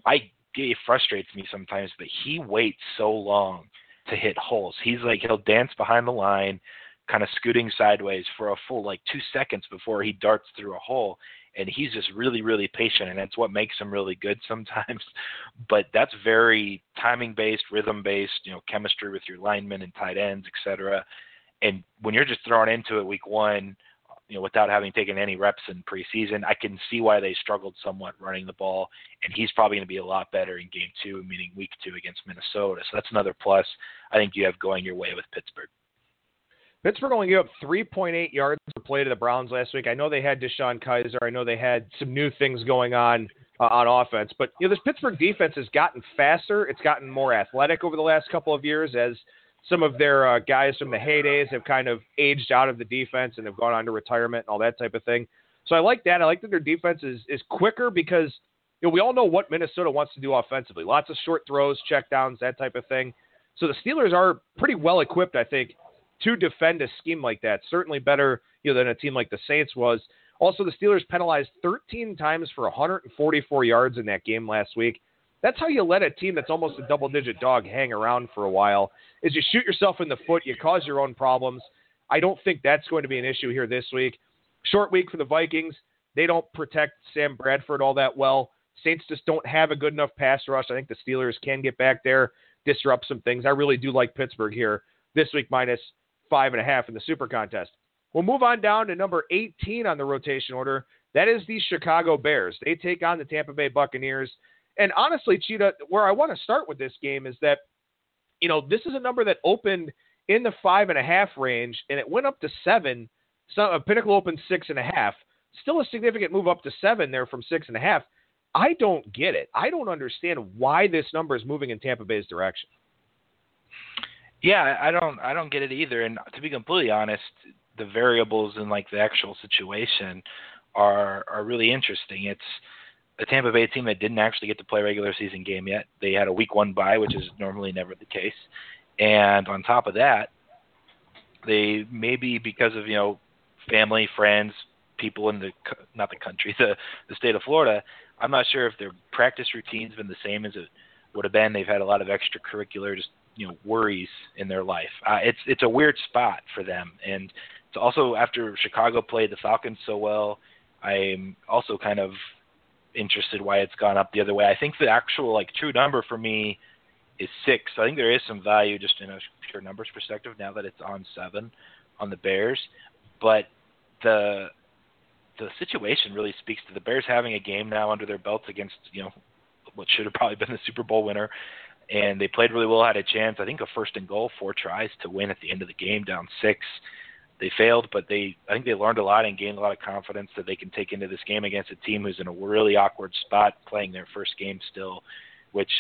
S2: it frustrates me sometimes, but he waits so long to hit holes. He'll dance behind the line, kind of scooting sideways for a full 2 seconds before he darts through a hole. And he's just really, really patient, and that's what makes him really good sometimes. But that's very timing-based, rhythm-based, chemistry with your linemen and tight ends, et cetera. And when you're just thrown into it week 1, without having taken any reps in preseason, I can see why they struggled somewhat running the ball. And he's probably going to be a lot better in game 2, meaning week 2 against Minnesota. So that's another plus I think you have going your way with Pittsburgh.
S1: Pittsburgh only gave up 3.8 yards per play to the Browns last week. I know they had DeShone Kizer. I know they had some new things going on offense. But, this Pittsburgh defense has gotten faster. It's gotten more athletic over the last couple of years as some of their guys from the heydays have kind of aged out of the defense and have gone on to retirement and all that type of thing. So I like that. I like that their defense is quicker because we all know what Minnesota wants to do offensively. Lots of short throws, checkdowns, that type of thing. So the Steelers are pretty well equipped, I think, to defend a scheme like that. Certainly better than a team like the Saints was. Also, the Steelers penalized 13 times for 144 yards in that game last week. That's how you let a team that's almost a double-digit dog hang around for a while, is you shoot yourself in the foot, you cause your own problems. I don't think that's going to be an issue here this week. Short week for the Vikings. They don't protect Sam Bradford all that well. Saints just don't have a good enough pass rush. I think the Steelers can get back there, disrupt some things. I really do like Pittsburgh here this week, minus 5.5 in the Super Contest. We'll move on down to number 18 on the rotation order. That is the Chicago Bears. They take on the Tampa Bay Buccaneers. And honestly, Cheetah, where I want to start with this game is that, this is a number that opened in the 5.5 range, and it went up to 7. So Pinnacle opened 6.5. Still a significant move up to 7 there from 6.5. I don't get it. I don't understand why this number is moving in Tampa Bay's direction.
S2: Yeah, I don't get it either. And to be completely honest, the variables in the actual situation are really interesting. It's a Tampa Bay team that didn't actually get to play a regular season game yet. They had a week 1 bye, which is normally never the case. And on top of that, they maybe because of, family, friends, people in not the country, the state of Florida, I'm not sure if their practice routine's been the same as it would have been. They've had a lot of extracurricular worries in their life. It's a weird spot for them. And it's also after Chicago played the Falcons so well, I'm also kind of interested why it's gone up the other way. I think the actual true number for me is 6. So I think there is some value just in a pure numbers perspective now that it's on 7 on the Bears. But the situation really speaks to the Bears having a game now under their belts against, what should have probably been the Super Bowl winner. And they played really well, had a chance. I think a 1st and goal, 4 tries to win at the end of the game, down 6. They failed, but I think they learned a lot and gained a lot of confidence that they can take into this game against a team who's in a really awkward spot, playing their first game still, which,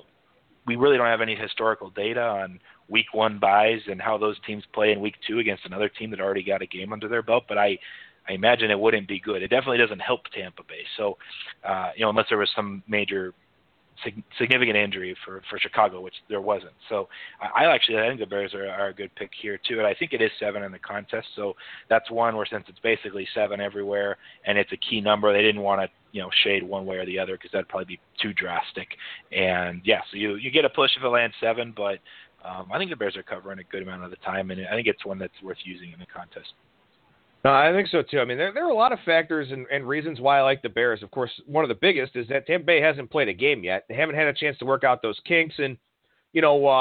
S2: we really don't have any historical data on week 1 buys and how those teams play in week 2 against another team that already got a game under their belt. But I imagine it wouldn't be good. It definitely doesn't help Tampa Bay. So, unless there was some major significant injury for Chicago, which there wasn't. So I think the Bears are a good pick here too. And I think it is 7 in the contest. So that's one where, since it's basically 7 everywhere and it's a key number, they didn't want to, shade one way or the other because that'd probably be too drastic. And yeah, so you get a push if it lands 7, but I think the Bears are covering a good amount of the time. And I think it's one that's worth using in the contest.
S1: No, I think so too. I mean, there are a lot of factors and reasons why I like the Bears. Of course, one of the biggest is that Tampa Bay hasn't played a game yet. They haven't had a chance to work out those kinks. And,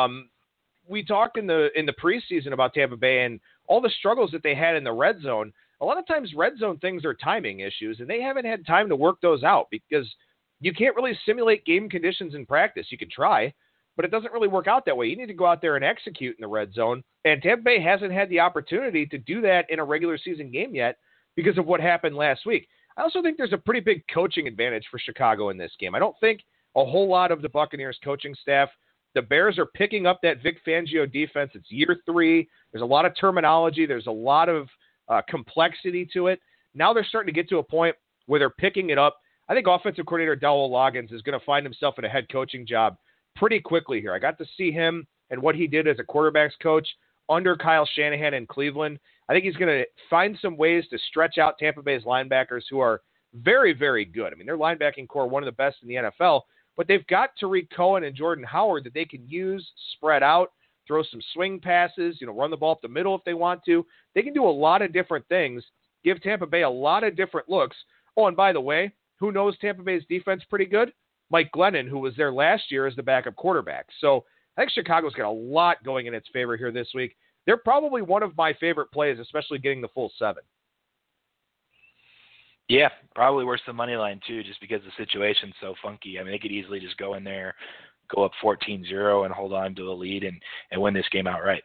S1: we talked in the preseason about Tampa Bay and all the struggles that they had in the red zone. a lot of times red zone things are timing issues, and they haven't had time to work those out because you can't really simulate game conditions in practice. You can try, but it doesn't really work out that way. You need to go out there and execute in the red zone, and Tampa Bay hasn't had the opportunity to do that in a regular season game yet because of what happened last week. I also think there's a pretty big coaching advantage for Chicago in this game. I don't think a whole lot of the Buccaneers coaching staff, the Bears are picking up that Vic Fangio defense. It's year 3. There's a lot of terminology. There's a lot of complexity to it. Now they're starting to get to a point where they're picking it up. I think offensive coordinator Dowell Loggins is going to find himself in a head coaching job pretty quickly here. I got to see him and what he did as a quarterbacks coach under Kyle Shanahan in Cleveland. I think he's going to find some ways to stretch out Tampa Bay's linebackers who are very, very good. I mean, their linebacking core, one of the best in the NFL, but they've got Tariq Cohen and Jordan Howard that they can use, spread out, throw some swing passes, run the ball up the middle if they want to. They can do a lot of different things, give Tampa Bay a lot of different looks. Oh, and by the way, who knows Tampa Bay's defense pretty good? Mike Glennon, who was there last year as the backup quarterback. So I think Chicago's got a lot going in its favor here this week. They're probably one of my favorite plays, especially getting the full 7.
S2: Yeah, probably worth the money line too, just because the situation's so funky. I mean, they could easily just go in there, go up 14-0 and hold on to the lead and win this game outright.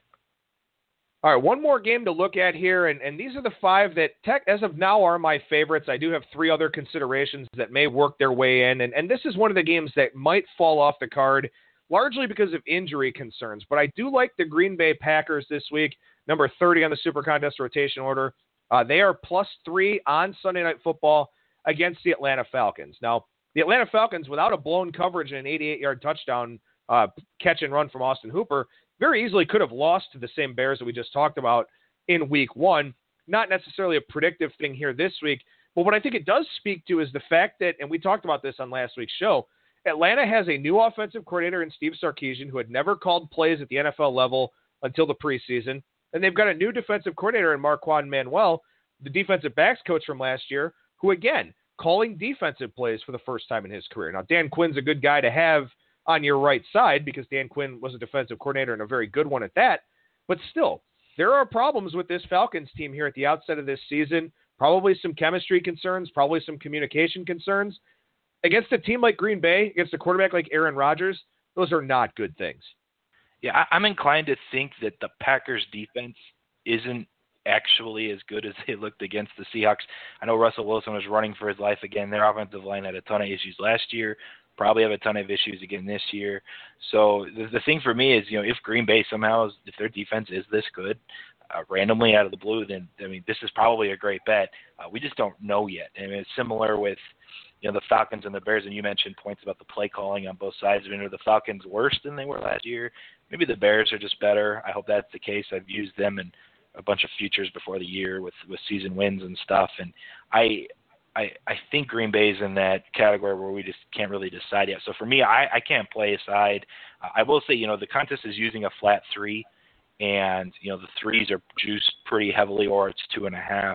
S1: All right, one more game to look at here, and these are the 5 that, as of now, are my favorites. I do have 3 other considerations that may work their way in, and this is one of the games that might fall off the card, largely because of injury concerns. But I do like the Green Bay Packers this week, number 30 on the Super Contest rotation order. They are +3 on Sunday Night Football against the Atlanta Falcons. Now, the Atlanta Falcons, without a blown coverage and an 88-yard touchdown catch and run from Austin Hooper, very easily could have lost to the same Bears that we just talked about in week 1. Not necessarily a predictive thing here this week, but what I think it does speak to is the fact that, and we talked about this on last week's show, Atlanta has a new offensive coordinator in Steve Sarkisian who had never called plays at the NFL level until the preseason. And they've got a new defensive coordinator in Marquand Manuel, the defensive backs coach from last year, who, again, calling defensive plays for the first time in his career. Now, Dan Quinn's a good guy to have on your right side because Dan Quinn was a defensive coordinator and a very good one at that. But still, there are problems with this Falcons team here at the outset of this season. Probably some chemistry concerns, probably some communication concerns. Against a team like Green Bay, against a quarterback like Aaron Rodgers, those are not good things.
S2: Yeah, I'm inclined to think that the Packers defense isn't actually as good as they looked against the Seahawks. I know Russell Wilson was running for his life again. Their offensive line had a ton of issues last year, probably have a ton of issues again this year. So the thing for me is, if Green Bay somehow, if their defense is this good, randomly out of the blue, then, this is probably a great bet. We just don't know yet. And it's similar with, the Falcons and the Bears, and you mentioned points about the play calling on both sides. Are the Falcons worse than they were last year? Maybe the Bears are just better. I hope that's the case. I've used them in a bunch of futures before the year with season wins and stuff. And I think Green Bay's in that category where we just can't really decide yet. So for me, I can't play a side. I will say, the contest is using a flat 3, and, the 3s are juiced pretty heavily, or it's 2.5,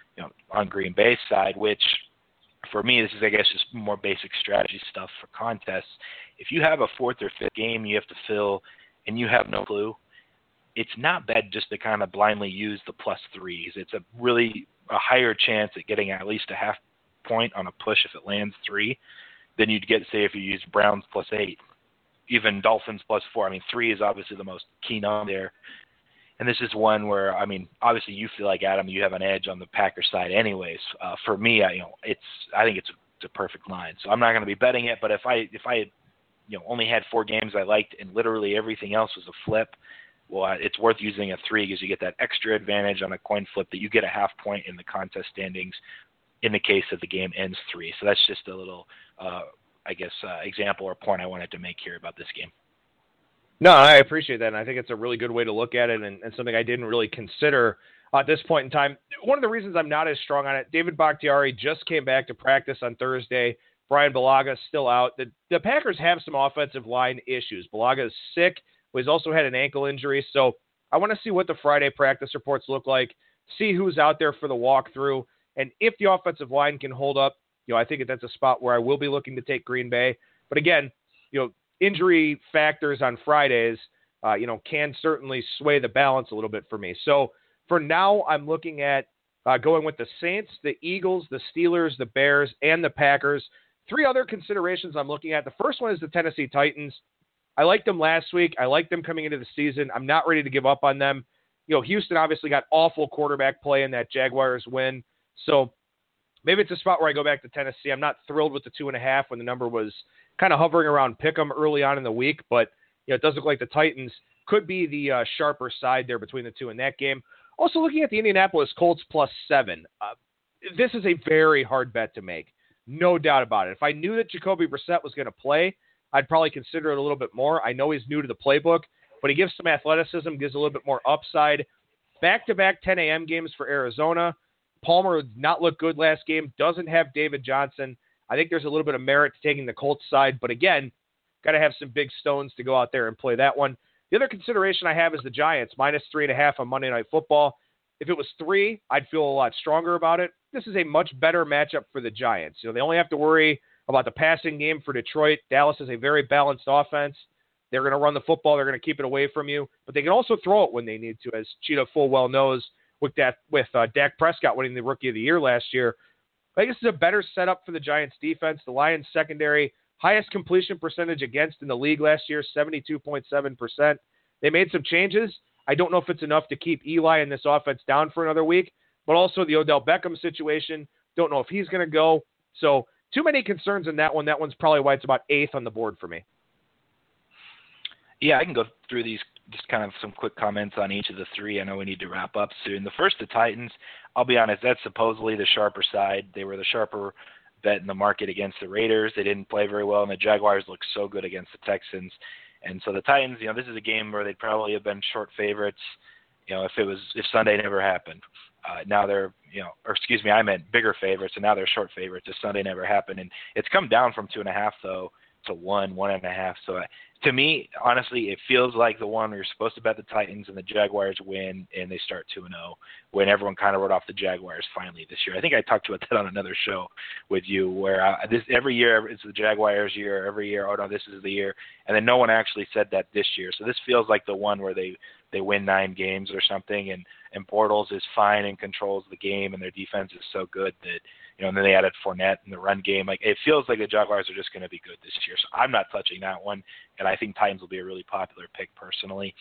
S2: on Green Bay's side, which for me, this is, I guess, just more basic strategy stuff for contests. If you have a 4th or 5th game you have to fill and you have no clue, it's not bad just to kind of blindly use the +3s. It's a higher chance at getting at least a half point on a push if it lands 3 than you'd get, say, if you use Browns +8, even Dolphins +4. 3 is obviously the most key on there. And this is one where, obviously you feel like, Adam, you have an edge on the Packers side anyways. For me, I think it's a perfect line. So I'm not going to be betting it, but if I only had 4 games I liked and literally everything else was a flip, well, it's worth using a 3 because you get that extra advantage on a coin flip that you get a half point in the contest standings in the case that the game ends 3. So that's just a little, example or point I wanted to make here about this game.
S1: No, I appreciate that, and I think it's a really good way to look at it and something I didn't really consider at this point in time. One of the reasons I'm not as strong on it, David Bakhtiari just came back to practice on Thursday. Brian Bulaga is still out. The Packers have some offensive line issues. Bulaga is sick, but he's also had an ankle injury, so I want to see what the Friday practice reports look like, see who's out there for the walkthrough, and if the offensive line can hold up, I think that's a spot where I will be looking to take Green Bay. But again, injury factors on Fridays, can certainly sway the balance a little bit for me. So for now, I'm looking at going with the Saints, the Eagles, the Steelers, the Bears, and the Packers. 3 other considerations I'm looking at. The first one is the Tennessee Titans. I liked them last week. I liked them coming into the season. I'm not ready to give up on them. Houston obviously got awful quarterback play in that Jaguars win. So maybe it's a spot where I go back to Tennessee. I'm not thrilled with the 2.5 when the number was kind of hovering around pick'em early on in the week, but it does look like the Titans could be the sharper side there between the two in that game. Also looking at the Indianapolis Colts +7. This is a very hard bet to make. No doubt about it. If I knew that Jacoby Brissett was going to play, I'd probably consider it a little bit more. I know he's new to the playbook, but he gives some athleticism, gives a little bit more upside. Back-to-back 10 a.m. games for Arizona. Palmer did not look good last game, doesn't have David Johnson. I think there's a little bit of merit to taking the Colts side, but again, got to have some big stones to go out there and play that one. The other consideration I have is the Giants, -3.5 on Monday Night Football. If it was 3, I'd feel a lot stronger about it. This is a much better matchup for the Giants. They only have to worry about the passing game for Detroit. Dallas is a very balanced offense. They're going to run the football. They're going to keep it away from you, but they can also throw it when they need to, as Cheetah full well knows with Dak Prescott winning the Rookie of the Year last year. I think this is a better setup for the Giants defense. The Lions secondary, highest completion percentage against in the league last year, 72.7%. They made some changes. I don't know if it's enough to keep Eli in this offense down for another week, but also the Odell Beckham situation. Don't know if he's going to go. So too many concerns in that one. That one's probably why it's about 8th on the board for me.
S2: Yeah, I can go through these, just kind of some quick comments on each of the 3. I know we need to wrap up soon. The first, the Titans, I'll be honest, that's supposedly the sharper side. They were the sharper bet in the market against the Raiders. They didn't play very well, and the Jaguars looked so good against the Texans. And so the Titans, this is a game where they'd probably have been short favorites, if Sunday never happened. Now they're, I meant bigger favorites, and now they're short favorites if Sunday never happened. And it's come down from 2.5 though to 1.5. So to me, honestly, it feels like the one where you're supposed to bet the Titans and the Jaguars win and they start 2-0 when everyone kind of wrote off the Jaguars finally this year. I think I talked about that on another show with you where every year it's the Jaguars year, every year, oh no, this is the year. And then no one actually said that this year. So this feels like the one where they win 9 games or something and Bortles is fine and controls the game and their defense is so good that, and then they added Fournette in the run game. Like, it feels like the Jaguars are just going to be good this year. So I'm not touching that one, and I think Titans will be a really popular pick personally.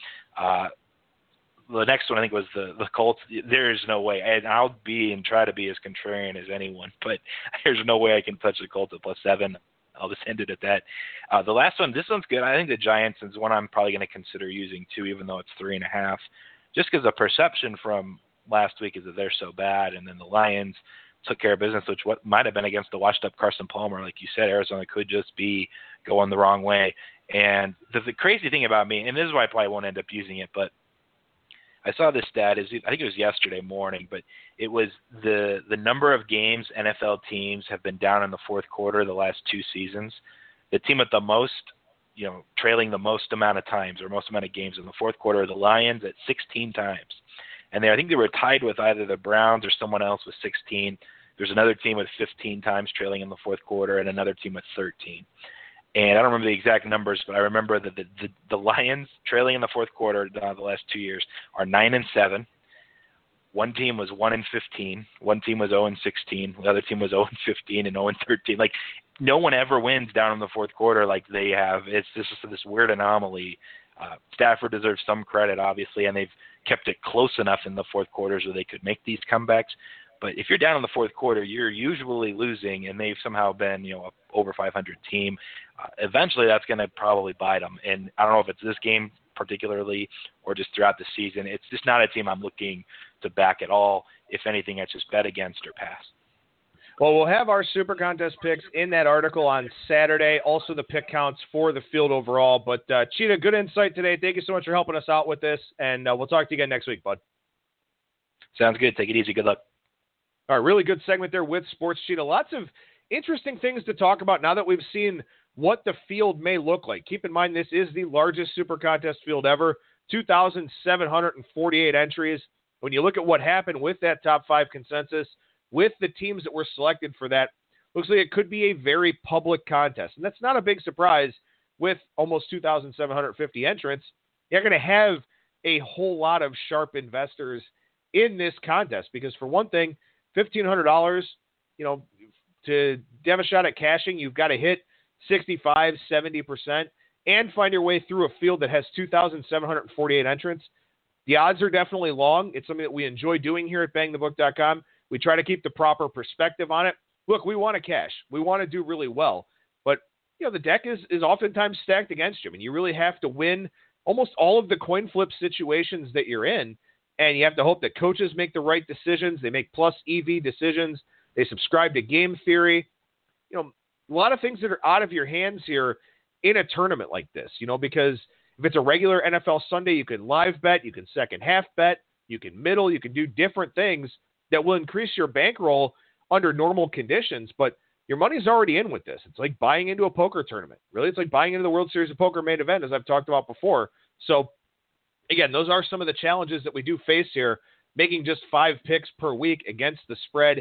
S2: The next one I think was the Colts. There is no way, and I'll try to be as contrarian as anyone, but there's no way I can touch the Colts at +7. I'll just end it at that. The last one, this one's good. I think the Giants is one I'm probably going to consider using too, even though it's 3.5, just because the perception from last week is that they're so bad, and then the Lions took care of business, which might have been against the washed-up Carson Palmer. Like you said, Arizona could just be going the wrong way. And the crazy thing about me, and this is why I probably won't end up using it, but I saw this stat, I think it was yesterday morning, but it was the number of games NFL teams have been down in the fourth quarter the last 2 seasons. The team with the most, trailing the most amount of times or most amount of games in the fourth quarter are the Lions at 16 times. And I think they were tied with either the Browns or someone else with 16. There's another team with 15 times trailing in the fourth quarter and another team with 13. And I don't remember the exact numbers, but I remember that the Lions trailing in the fourth quarter the last 2 years are 9-7. One team was 1-15. One team was 0-16. The other team was 0-15 and 0-13. Like, no one ever wins down in the fourth quarter like they have. It's just this weird anomaly. Stafford deserves some credit, obviously, and they've kept it close enough in the fourth quarters where they could make these comebacks. But if you're down in the fourth quarter, you're usually losing, and they've somehow been, a over 500 team. Eventually, that's going to probably bite them. And I don't know if it's this game particularly or just throughout the season. It's just not a team I'm looking to back at all. If anything, it's just bet against or pass.
S1: Well, we'll have our Super Contest picks in that article on Saturday. Also, the pick counts for the field overall. But, Cheetah, good insight today. Thank you so much for helping us out with this, and we'll talk to you again next week, bud.
S2: Sounds good. Take it easy. Good luck.
S1: All right, really good segment there with Sports Cheetah. Lots of interesting things to talk about now that we've seen what the field may look like. Keep in mind, this is the largest Super Contest field ever, 2,748 entries. When you look at what happened with that top 5 consensus, with the teams that were selected for that, looks like it could be a very public contest. And that's not a big surprise with almost 2,750 entrants. You're going to have a whole lot of sharp investors in this contest because, for one thing, $1,500, to have a shot at cashing, you've got to hit 65, 70% and find your way through a field that has 2,748 entrants. The odds are definitely long. It's something that we enjoy doing here at bangthebook.com. We try to keep the proper perspective on it. Look, we want to cash. We want to do really well. But, the deck is oftentimes stacked against you. I mean, you really have to win almost all of the coin flip situations that you're in, and you have to hope that coaches make the right decisions. They make plus EV decisions. They subscribe to game theory. A lot of things that are out of your hands here in a tournament like this, because if it's a regular NFL Sunday, you can live bet, you can second half bet, you can middle, you can do different things that will increase your bankroll under normal conditions, but your money's already in with this. It's like buying into a poker tournament. Really, it's like buying into the World Series of Poker main event, as I've talked about before. So, again, those are some of the challenges that we do face here, making just 5 picks per week against the spread,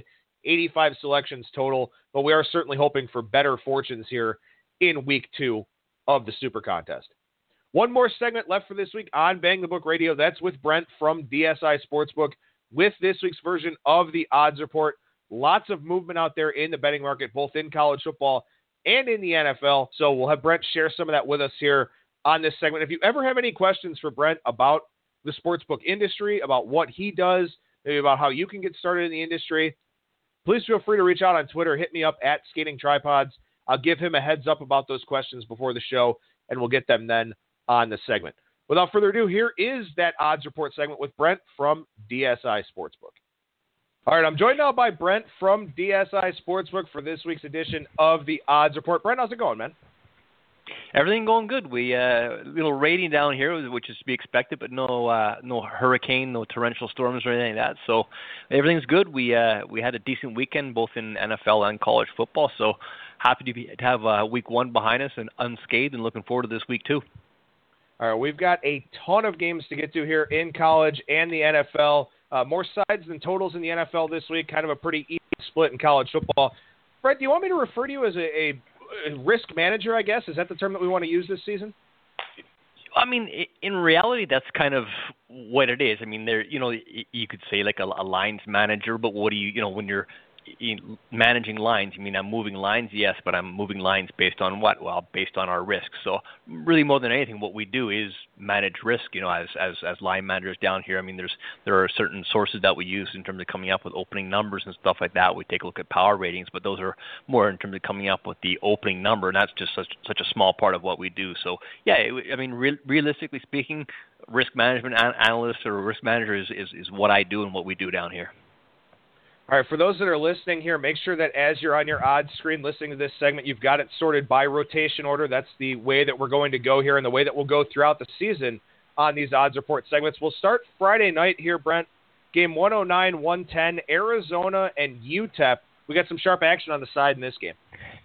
S1: 85 selections total, but we are certainly hoping for better fortunes here in week 2 of the Super Contest. One more segment left for this week on Bang the Book Radio. That's with Brent from DSI Sportsbook with this week's version of the Odds Report. Lots of movement out there in the betting market, both in college football and in the NFL. So we'll have Brent share some of that with us here on this segment. If you ever have any questions for Brent about the sportsbook industry, about what he does, maybe about how you can get started in the industry, please feel free to reach out on Twitter. Hit me up at Skating Tripods. I'll give him a heads up about those questions before the show, and we'll get them then on the segment. Without further ado, here is that Odds Report segment with Brent from DSI Sportsbook. All right, I'm joined now by Brent from DSI Sportsbook for this week's edition of the Odds Report. Brent, how's it going, man?
S3: Everything going good. We little rating down here, which is to be expected, but no hurricane, no torrential storms or anything like that. So everything's good. We had a decent weekend both in NFL and college football. So happy to have week 1 behind us and unscathed, and looking forward to this week 2.
S1: All right, we've got a ton of games to get to here in college and the NFL. More sides than totals in the NFL this week. Kind of a pretty even split in college football. Brent, do you want me to refer to you as a risk manager, I guess? Is that the term that we want to use this season?
S3: I mean, in reality, that's kind of what it is. I mean, you could say like a lines manager, but what do you when you're managing lines, I'm moving lines, yes, but I'm moving lines based on what? Well, based on our risk. So really, more than anything, what we do is manage risk. As line managers down here, there are certain sources that we use in terms of coming up with opening numbers and stuff like that. We take a look at power ratings, but those are more in terms of coming up with the opening number, and that's just such a small part of what we do. So yeah, realistically speaking, risk management analyst or risk manager is what I do and what we do down here.
S1: All right, for those that are listening here, make sure that as you're on your odds screen listening to this segment, you've got it sorted by rotation order. That's the way that we're going to go here and the way that we'll go throughout the season on these Odds Report segments. We'll start Friday night here, Brent. Game 109-110, Arizona and UTEP. We got some sharp action on the side in this game.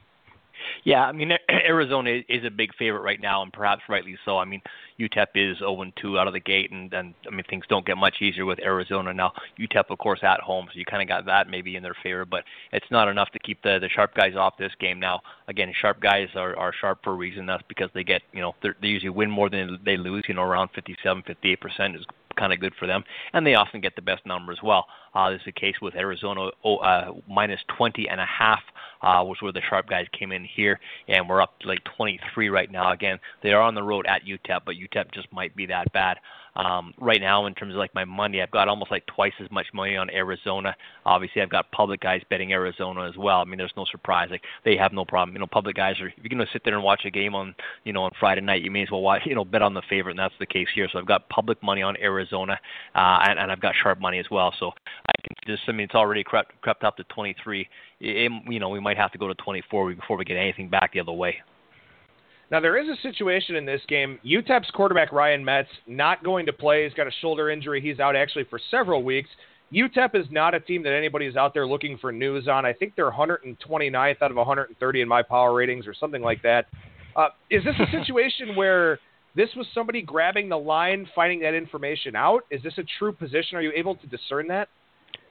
S3: Yeah, Arizona is a big favorite right now, and perhaps rightly so. UTEP is 0-2 out of the gate, and things don't get much easier with Arizona. Now, UTEP, of course, at home, so you kind of got that maybe in their favor, but it's not enough to keep the sharp guys off this game. Now, again, sharp guys are sharp for a reason. That's because they get, they usually win more than they lose, around 57-58% is kind of good for them, and they often get the best number as well. This is the case with Arizona, minus 20.5 was where the sharp guys came in here, and we're up to like 23 right now. Again, they are on the road at UTEP, but UTEP just might be that bad. Right now, in terms of like my money, I've got almost like twice as much money on Arizona. Obviously, I've got public guys betting Arizona as well. There's no surprise. Like, they have no problem. Public guys are, if you're going to sit there and watch a game on, on Friday night, you may as well watch, bet on the favorite, and that's the case here. So I've got public money on Arizona, and I've got sharp money as well. So I can just, it's already crept up to 23. We might have to go to 24 before we get anything back the other way.
S1: Now, there is a situation in this game. UTEP's quarterback, Ryan Metz, not going to play. He's got a shoulder injury. He's out actually for several weeks. UTEP is not a team that anybody's out there looking for news on. I think they're 129th out of 130 in my power ratings or something like that. Is this a situation where this was somebody grabbing the line, finding that information out? Is this a true position? Are you able to discern that?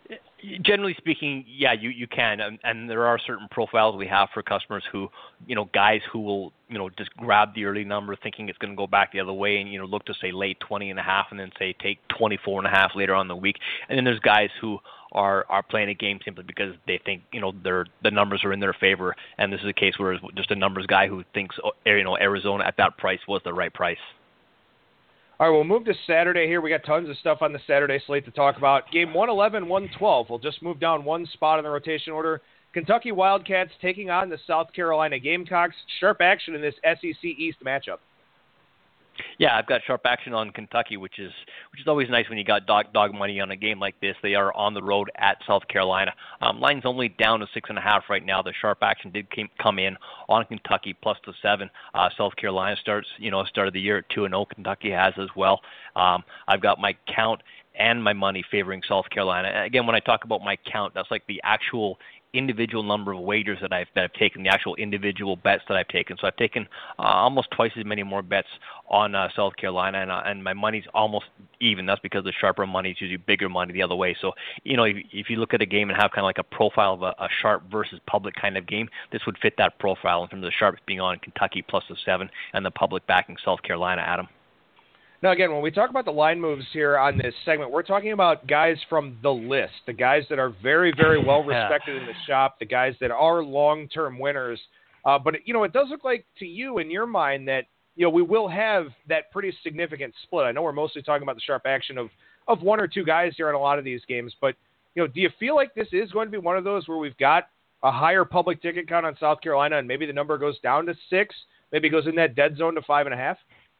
S3: Generally speaking, yeah, you can, and there are certain profiles we have for customers who, guys who will, just grab the early number thinking it's going to go back the other way, and look to say late 20.5, and then say take 24.5 later on in the week, and then there's guys who are playing a game simply because they think the numbers are in their favor, and this is a case where it's just a numbers guy who thinks Arizona at that price was the right price.
S1: All right, we'll move to Saturday here. We got tons of stuff on the Saturday slate to talk about. Game 111, 112. We'll just move down one spot in the rotation order. Kentucky Wildcats taking on the South Carolina Gamecocks. Sharp action in this SEC East matchup.
S3: Yeah, I've got sharp action on Kentucky, which is always nice when you got dog money on a game like this. They are on the road at South Carolina. Line's only down to 6.5 right now. The sharp action did come in on Kentucky plus the 7. South Carolina started the year at 2-0. Kentucky has as well. I've got my count and my money favoring South Carolina. Again, when I talk about my count, that's like the actual individual number of wagers that I've taken, the actual individual bets that I've taken. So I've taken almost twice as many more bets on South Carolina, and my money's almost even. That's because the sharper money is usually bigger money the other way. So, if you look at a game and have kind of like a profile of a sharp versus public kind of game, this would fit that profile in terms of the sharps being on Kentucky plus the 7 and the public backing South Carolina, Adam.
S1: Now, again, when we talk about the line moves here on this segment, we're talking about guys from the list, the guys that are very, very well respected in the shop, the guys that are long-term winners. But, it does look like to you in your mind that, we will have that pretty significant split. I know we're mostly talking about the sharp action of one or two guys here in a lot of these games. But, do you feel like this is going to be one of those where we've got a higher public ticket count on South Carolina and maybe the number goes down to 6, maybe goes in that dead zone to 5.5?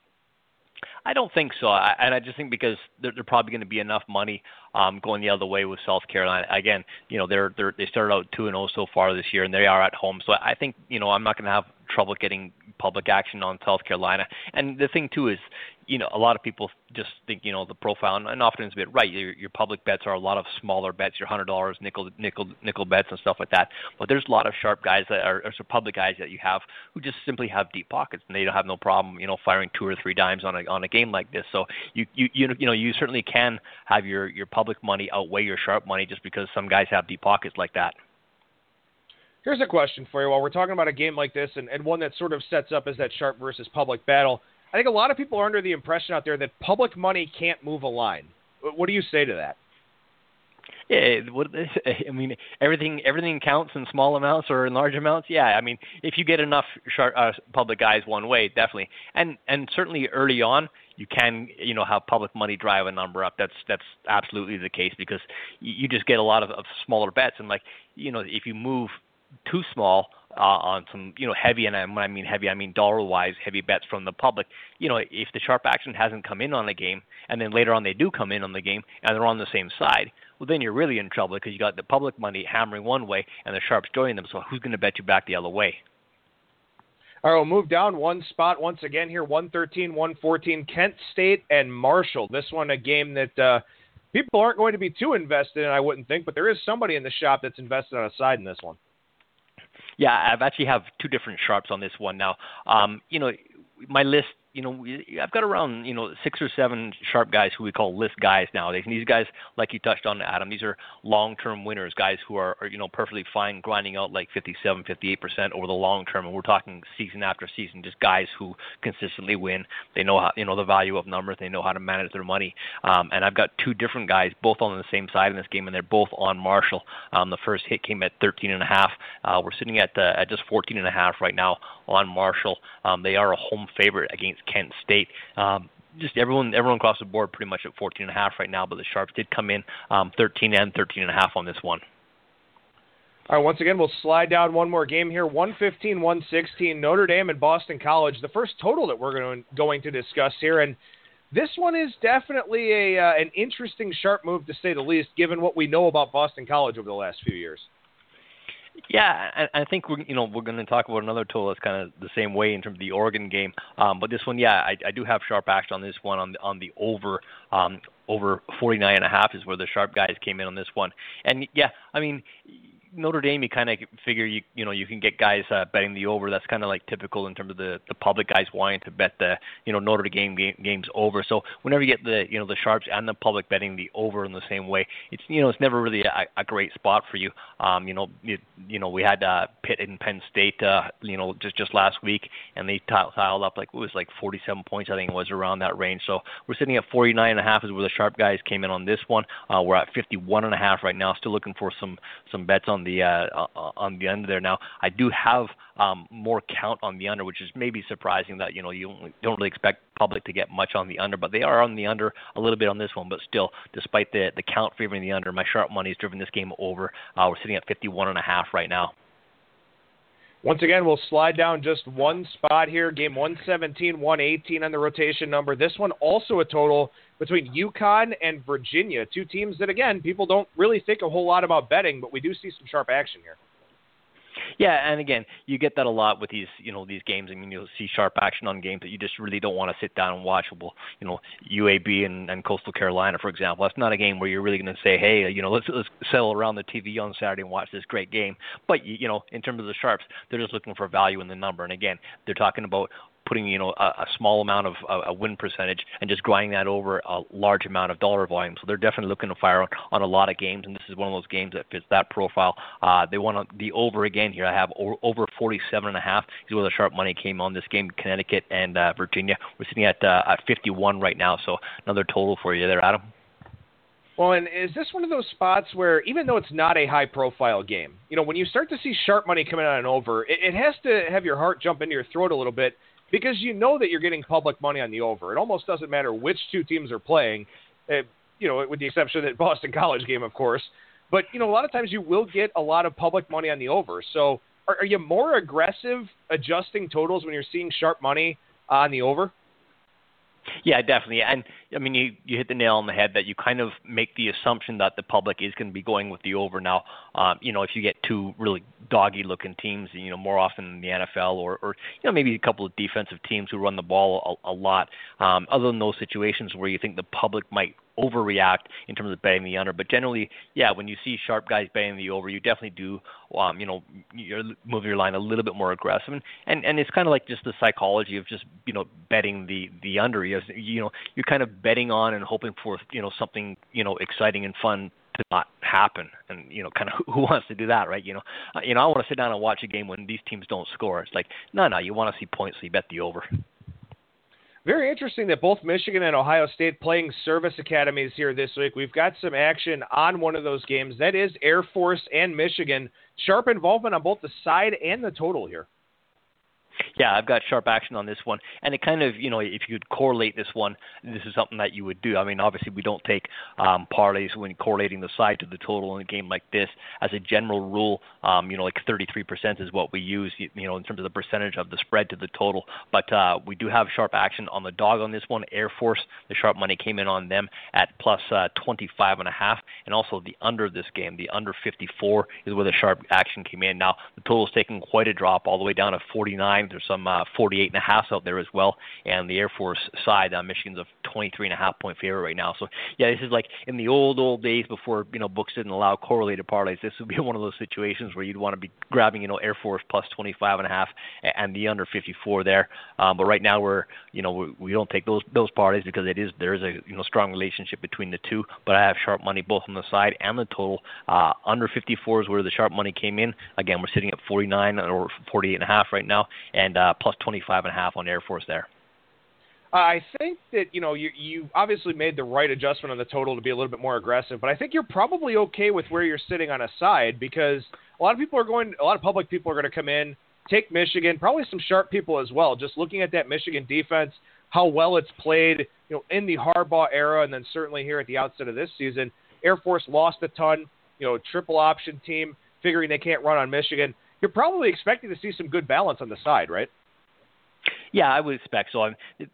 S3: I don't think so, and I just think because they're probably going to be enough money going the other way with South Carolina. Again, they started out 2-0 so far this year, and they are at home. So I think I'm not going to have trouble getting public action on South Carolina. And the thing too is, a lot of people just think the profile, and often it's a bit right. Your public bets are a lot of smaller bets, your $100 nickel bets and stuff like that. But there's a lot of sharp guys that are public guys that you have who just simply have deep pockets, and they don't have no problem firing 2 or 3 dimes on a game like this. So you certainly can have your public money outweigh your sharp money just because some guys have deep pockets like that.
S1: Here's a question for you. While we're talking about a game like this and one that sort of sets up as that sharp versus public battle, I think a lot of people are under the impression out there that public money can't move a line. What do you say to that?
S3: Yeah, I mean, everything counts in small amounts or in large amounts. Yeah, I mean, if you get enough public guys one way, definitely, and certainly early on, you can have public money drive a number up. That's absolutely the case because you just get a lot of smaller bets, and if you move too small on some heavy, and when I mean heavy, I mean dollar-wise heavy bets from the public. If the sharp action hasn't come in on a game, and then later on they do come in on the game, and they're on the same side, well, then you're really in trouble because you got the public money hammering one way and the sharps joining them. So who's going to bet you back the other way?
S1: All right, we'll move down one spot once again here, 113, 114, Kent State and Marshall. This one a game that people aren't going to be too invested in, I wouldn't think, but there is somebody in the shop that's invested on a side in this one.
S3: Yeah, I've actually have 2 different sharps on this one now. My list, I've got around, 6 or 7 sharp guys who we call list guys nowadays. And these guys, like you touched on, Adam, these are long-term winners, guys who are perfectly fine grinding out like 57, 58% over the long term. And we're talking season after season, just guys who consistently win. They know how, the value of numbers. They know how to manage their money. And I've got 2 different guys, both on the same side in this game, and they're both on Marshall. The first hit came at 13.5. We're sitting at just 14.5 right now on Marshall. They are a home favorite against Kent State. Just everyone across the board pretty much at 14.5 right now, but the sharps did come in 13 and 13.5 on this one.
S1: All right, once again, we'll slide down one more game here. 115, 116, Notre Dame and Boston College. The first total that we're going to discuss here, and this one is definitely an interesting sharp move to say the least, given what we know about Boston College over the last few years.
S3: Yeah, I think we're going to talk about another total that's kind of the same way in terms of the Oregon game. But this one, yeah, I do have sharp action on this one on the over 49.5 is where the sharp guys came in on this one. And yeah, I mean, Notre Dame, you kind of figure you can get guys betting the over. That's kind of like typical in terms of the public guys wanting to bet the Notre Dame games over. So whenever you get the sharps and the public betting the over in the same way, it's never really a great spot for you. We had Pitt and Penn State just last week, and they tiled up like it was like 47 points, I think it was, around that range. So we're sitting at 49.5 is where the sharp guys came in on this one. We're at 51.5 right now. Still looking for some bets on the under there. Now I do have more count on the under, which is maybe surprising that you don't really expect public to get much on the under, but they are on the under a little bit on this one. But still, despite the count favoring the under, my sharp money is driven this game over. We're sitting at 51.5 right now.
S1: Once again, we'll slide down just one spot here. Game 117, 118 on the rotation number. This one also a total between UConn and Virginia, two teams that, again, people don't really think a whole lot about betting, but we do see some sharp action here.
S3: Yeah, and again, you get that a lot with these games. I mean, you'll see sharp action on games that you just really don't want to sit down and watch. Well, UAB and Coastal Carolina, for example, that's not a game where you're really going to say, hey, let's settle around the TV on Saturday and watch this great game. But in terms of the sharps, they're just looking for value in the number. And again, they're talking about putting a small amount of a win percentage and just grinding that over a large amount of dollar volume. So they're definitely looking to fire on a lot of games, and this is one of those games that fits that profile. They want the over again here. I have over 47.5 is where the sharp money came on this game. Connecticut and Virginia. We're sitting at 51 right now, so another total for you there, Adam.
S1: Well, and is this one of those spots where, even though it's not a high-profile game, when you start to see sharp money coming on an over, it has to have your heart jump into your throat a little bit, because you know that you're getting public money on the over. It almost doesn't matter which two teams are playing, with the exception of that Boston College game, of course. But, a lot of times you will get a lot of public money on the over. So are you more aggressive adjusting totals when you're seeing sharp money on the over?
S3: Yeah, definitely. And, I mean, you hit the nail on the head that you kind of make the assumption that the public is going to be going with the over. Now, if you get two really doggy-looking teams, more often in the NFL or maybe a couple of defensive teams who run the ball a lot, other than those situations where you think the public might overreact in terms of betting the under. But generally, yeah, when you see sharp guys betting the over, you definitely do, you move your line a little bit more aggressive. And it's kind of like just the psychology of just, betting the under. You're kind of betting on and hoping for, something, exciting and fun to not happen. And, kind of who wants to do that, right? I want to sit down and watch a game when these teams don't score. It's like, no, you want to see points, so you bet the over.
S1: Very interesting that both Michigan and Ohio State playing service academies here this week. We've got some action on one of those games. That is Air Force and Michigan. Sharp involvement on both the side and the total here.
S3: Yeah, I've got sharp action on this one. And it kind of, if you could correlate this one, this is something that you would do. I mean, obviously we don't take parlays when correlating the side to the total in a game like this. As a general rule, like 33% is what we use, in terms of the percentage of the spread to the total. But we do have sharp action on the dog on this one. Air Force, the sharp money came in on them at plus 25.5. And also the under this game, the under 54 is where the sharp action came in. Now, the total's taken quite a drop all the way down to 49. There's some 48.5 out there as well. And the Air Force side, Michigan's a 23.5 point favorite right now. So, yeah, this is like in the old days before, books didn't allow correlated parlays. This would be one of those situations where you'd want to be grabbing, Air Force plus 25.5 and the under 54 there. But right now we don't take those parlays because there is a strong relationship between the two. But I have sharp money both on the side and the total. Under 54 is where the sharp money came in. Again, we're sitting at 49 or 48.5 right now, and plus 25.5 on Air Force there.
S1: I think that, you obviously made the right adjustment on the total to be a little bit more aggressive, but I think you're probably okay with where you're sitting on a side because a lot of public people are going to come in, take Michigan, probably some sharp people as well, just looking at that Michigan defense, how well it's played, in the Harbaugh era, and then certainly here at the outset of this season. Air Force lost a ton, triple option team, figuring they can't run on Michigan. You're probably expecting to see some good balance on the side, right?
S3: Yeah, I would expect so.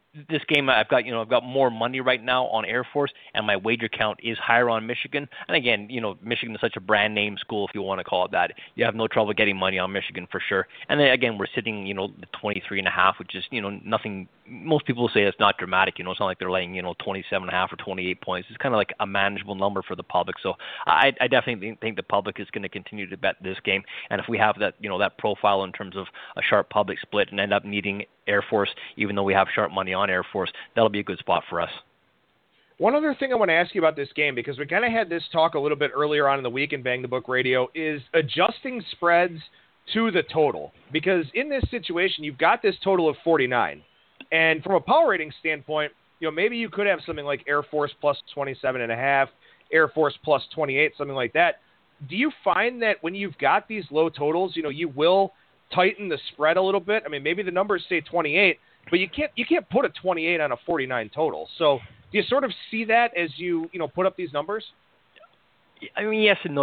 S3: this game, I've got more money right now on Air Force, and my wager count is higher on Michigan. And again, Michigan is such a brand name school, if you want to call it that. You have no trouble getting money on Michigan for sure. And then again, we're sitting, the 23.5, which is, nothing. Most people say it's not dramatic. It's not like they're laying, 27.5 or 28 points. It's kind of like a manageable number for the public. So I definitely think the public is going to continue to bet this game. And if we have that, that profile in terms of a sharp public split and end up needing Air Force, even though we have sharp money on Air Force, that'll be a good spot for us.
S1: One other thing I want to ask you about this game, because we kind of had this talk a little bit earlier on in the week in Bang the Book Radio, is adjusting spreads to the total. Because in this situation, you've got this total of 49. And from a power rating standpoint, maybe you could have something like Air Force plus 27.5, Air Force plus 28, something like that. Do you find that when you've got these low totals, you will tighten the spread a little bit? I mean, maybe the numbers say 28, but you can't put a 28 on a 49 total. So do you sort of see that as you put up these numbers?
S3: I mean, yes and no.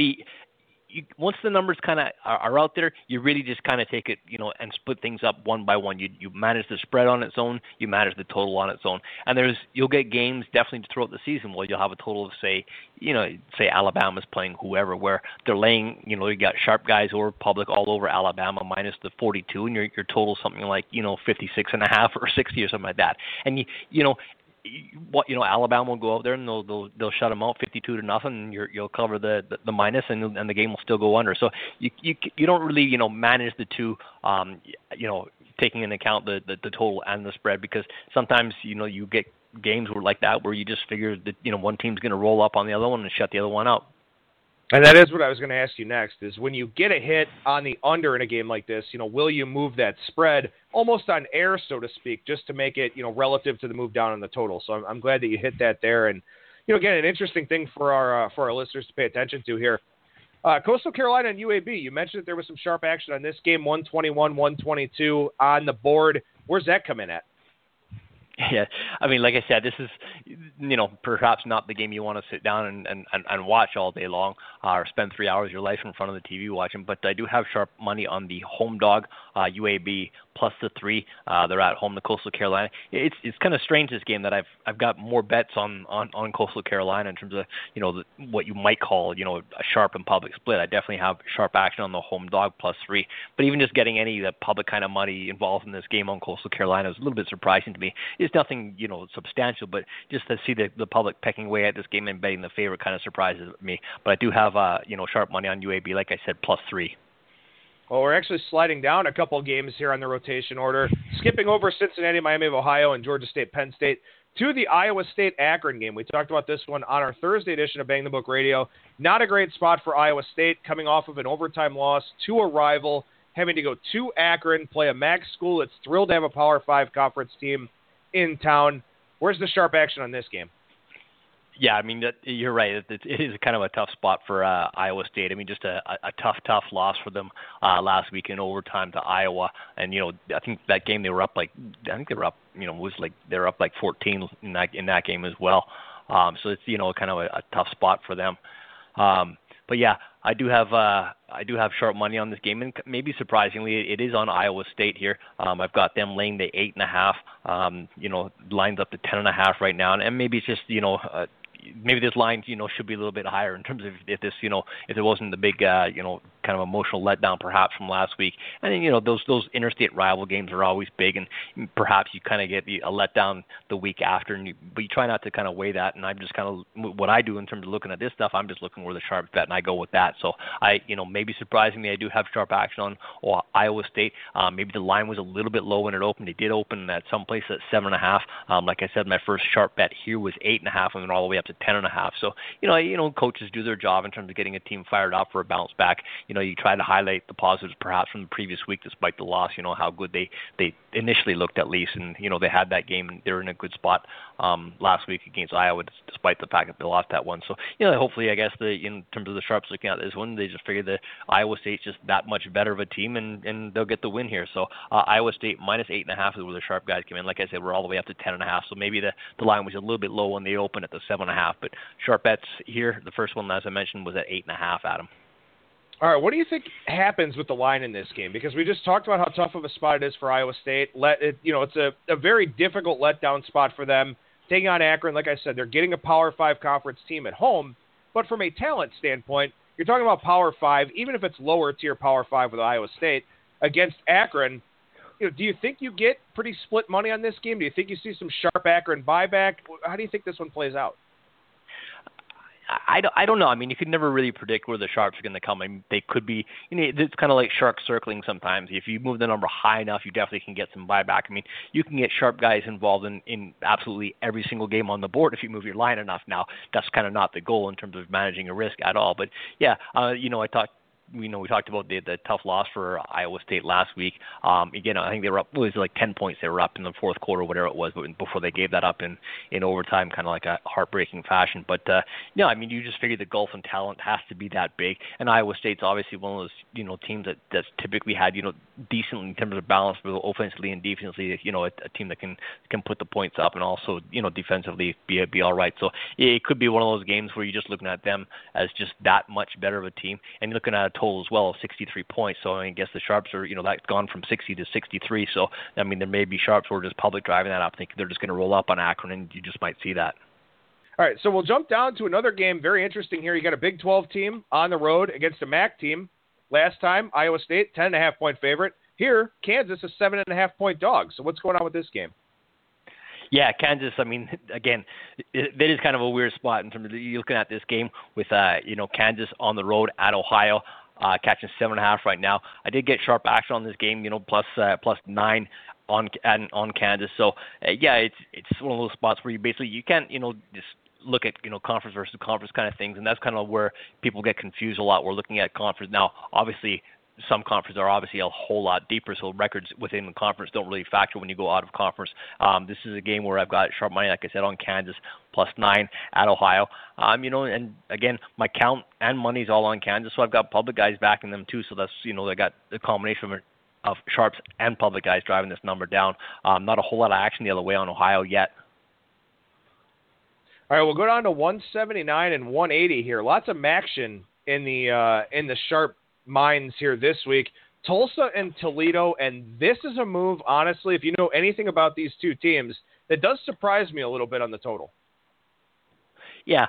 S3: Once the numbers kind of are out there, you really just kind of take it, and split things up one by one. You manage the spread on its own, you manage the total on its own, and you'll get games definitely throughout the season where you'll have a total of say Alabama's playing whoever, where they're laying, you got sharp guys over public all over Alabama minus the 42, and your total something like 56.5 or 60 or something like that, and Alabama will go out there and they'll shut them out 52-0, and you'll cover the minus, and the game will still go under. So you don't really manage the two, taking into account the total and the spread, because sometimes you get games like that where you just figure that one team's going to roll up on the other one and shut the other one out.
S1: And that is what I was going to ask you next, is when you get a hit on the under in a game like this, will you move that spread almost on air, so to speak, just to make it, relative to the move down on the total? So I'm glad that you hit that there. And, again, an interesting thing for our listeners to pay attention to here. Coastal Carolina and UAB, you mentioned that there was some sharp action on this game, 121-122 on the board. Where's that come in at?
S3: Yeah, I mean, like I said, this is, perhaps not the game you want to sit down and watch all day long, or spend 3 hours of your life in front of the TV watching. But I do have sharp money on the home dog, UAB plus the 3. They're at home to Coastal Carolina. It's kind of strange, this game, that I've got more bets on Coastal Carolina in terms of what you might call a sharp and public split. I definitely have sharp action on the home dog plus 3. But even just getting any of the public kind of money involved in this game on Coastal Carolina is a little bit surprising to me. It's nothing substantial, but just to see the public pecking away at this game and betting the favorite kind of surprises me. But I do have sharp money on UAB, like I said, plus 3.
S1: Well, we're actually sliding down a couple of games here on the rotation order, skipping over Cincinnati, Miami of Ohio, and Georgia State, Penn State, to the Iowa State-Akron game. We talked about this one on our Thursday edition of Bang the Book Radio. Not a great spot for Iowa State, coming off of an overtime loss to a rival, having to go to Akron, play a MAC school that's thrilled to have a Power 5 conference team in town. Where's the sharp action on this game?
S3: Yeah, I mean, you're right. It is kind of a tough spot for Iowa State. I mean, just a tough loss for them last week in overtime to Iowa. And, I think that game they were up they were up like 14 in that game as well. So it's, kind of a tough spot for them. But yeah, I do have sharp money on this game, and maybe surprisingly, it is on Iowa State here. I've got them laying the 8.5. Lines up to 10.5 right now, and maybe it's just maybe this line should be a little bit higher in terms of if this if there wasn't the big kind of emotional letdown perhaps from last week. And then those interstate rival games are always big, and perhaps you kind of get a letdown the week after, but you try not to kind of weigh that. And I'm just kind of what I do in terms of looking at this stuff. I'm just looking where the sharp bet, and I go with that. So I maybe surprisingly I do have sharp action on Iowa State. Maybe the line was a little bit low when it opened. It did open at some place at 7.5. Like I said, my first sharp bet here was 8.5, and then all the way up to 10.5. So coaches do their job in terms of getting a team fired up for a bounce back. You try to highlight the positives perhaps from the previous week despite the loss, how good they initially looked at least. And, they had that game and they're in a good spot last week against Iowa despite the fact that they lost that one. So, hopefully I guess in terms of the sharps looking at this one, they just figure that Iowa State's just that much better of a team and they'll get the win here. So Iowa State minus 8.5 is where the sharp guys came in. Like I said, we're all the way up to 10.5. So maybe the line was a little bit low when they opened at the 7.5. But sharp bets here, the first one, as I mentioned, was at 8.5, Adam.
S1: All right, what do you think happens with the line in this game? Because we just talked about how tough of a spot it is for Iowa State. It's a very difficult letdown spot for them. Taking on Akron, like I said, they're getting a Power 5 conference team at home. But from a talent standpoint, you're talking about Power 5, even if it's lower tier Power 5 with Iowa State, against Akron. Do you think you get pretty split money on this game? Do you think you see some sharp Akron buyback? How do you think this one plays out?
S3: I don't know. I mean, you could never really predict where the Sharps are going to come. I mean, they could be, it's kind of like shark circling sometimes. If you move the number high enough, you definitely can get some buyback. I mean, you can get sharp guys involved in absolutely every single game on the board if you move your line enough. Now, that's kind of not the goal in terms of managing a risk at all. But yeah, we talked about the tough loss for Iowa State last week. Again, I think they were up. It was like 10 points they were up in the fourth quarter, whatever it was, but before they gave that up in overtime, kind of like a heartbreaking fashion. But I mean, you just figure the gulf in talent has to be that big, and Iowa State's obviously one of those teams that's typically had decent in terms of balance, both offensively and defensively. A team that can put the points up and also defensively be all right. So it could be one of those games where you're just looking at them as just that much better of a team, and you're looking at total as well of 63 points. So I guess the Sharps are, that's gone from 60 to 63. So, I mean, there may be Sharps who are just public driving that up. I think they're just going to roll up on Akron, and you just might see that.
S1: All right, so we'll jump down to another game. Very interesting here. You got a Big 12 team on the road against a MAC team. Last time, Iowa State, 10.5-point favorite. Here, Kansas, a 7.5-point dog. So what's going on with this game?
S3: Yeah, Kansas, I mean, again, that is kind of a weird spot in terms of you're looking at this game with, Kansas on the road at Ohio. Catching 7.5 right now. I did get sharp action on this game, plus 9 on Kansas. So it's one of those spots where you can't just look at conference versus conference kind of things, and that's kind of where people get confused a lot. We're looking at conference now. Obviously, some conferences are obviously a whole lot deeper, so records within the conference don't really factor when you go out of conference. This is a game where I've got sharp money, like I said, on Kansas, plus 9 at Ohio. And again, my count and money's all on Kansas, so I've got public guys backing them too, so that's, I got a combination of sharps and public guys driving this number down. Not a whole lot of action the other way on Ohio yet.
S1: All right, we'll go down to 179 and 180 here. Lots of action in the sharp minds here this week. Tulsa and Toledo, and this is a move, honestly, if you know anything about these two teams, that does surprise me a little bit on the total.
S3: Yeah,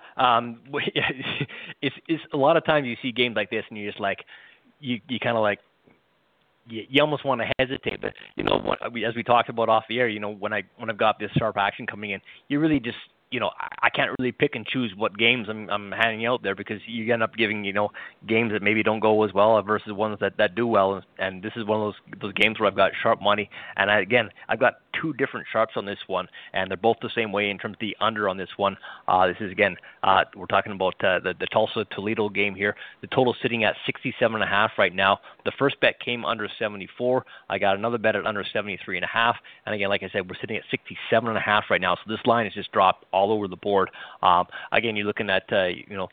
S3: it's a lot of times you see games like this, and you're just like, you kind of like, you almost want to hesitate. But as we talked about off the air, when I've got this sharp action coming in, you really just, I can't really pick and choose what games I'm handing out there, because you end up giving, games that maybe don't go as well versus ones that do well. And this is one of those games where I've got sharp money. And I've got two different sharps on this one, and they're both the same way in terms of the under on this one. This is, we're talking about the Tulsa-Toledo game here. The total sitting at 67.5 right now. The first bet came under 74. I got another bet at under 73.5. And again, like I said, we're sitting at 67.5 right now. So this line has just dropped all over the board. Again, you're looking at, the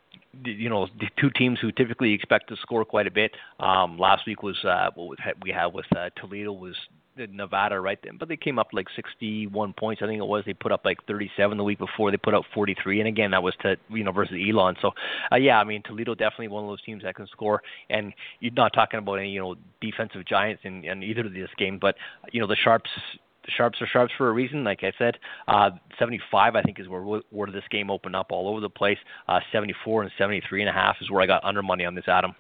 S3: two teams who typically expect to score quite a bit. Last week was what we had with Toledo was Nevada, right? But they came up like 61 points, I think it was. They put up like 37 the week before. They put up 43, and again, that was to versus Elon. So, Toledo definitely one of those teams that can score. And you're not talking about any defensive giants in either of these games, but the Sharps. The Sharps are Sharps for a reason. Like I said, 75 I think is where this game opened up all over the place. 74 and 73.5 is where I got under money on this, Adam.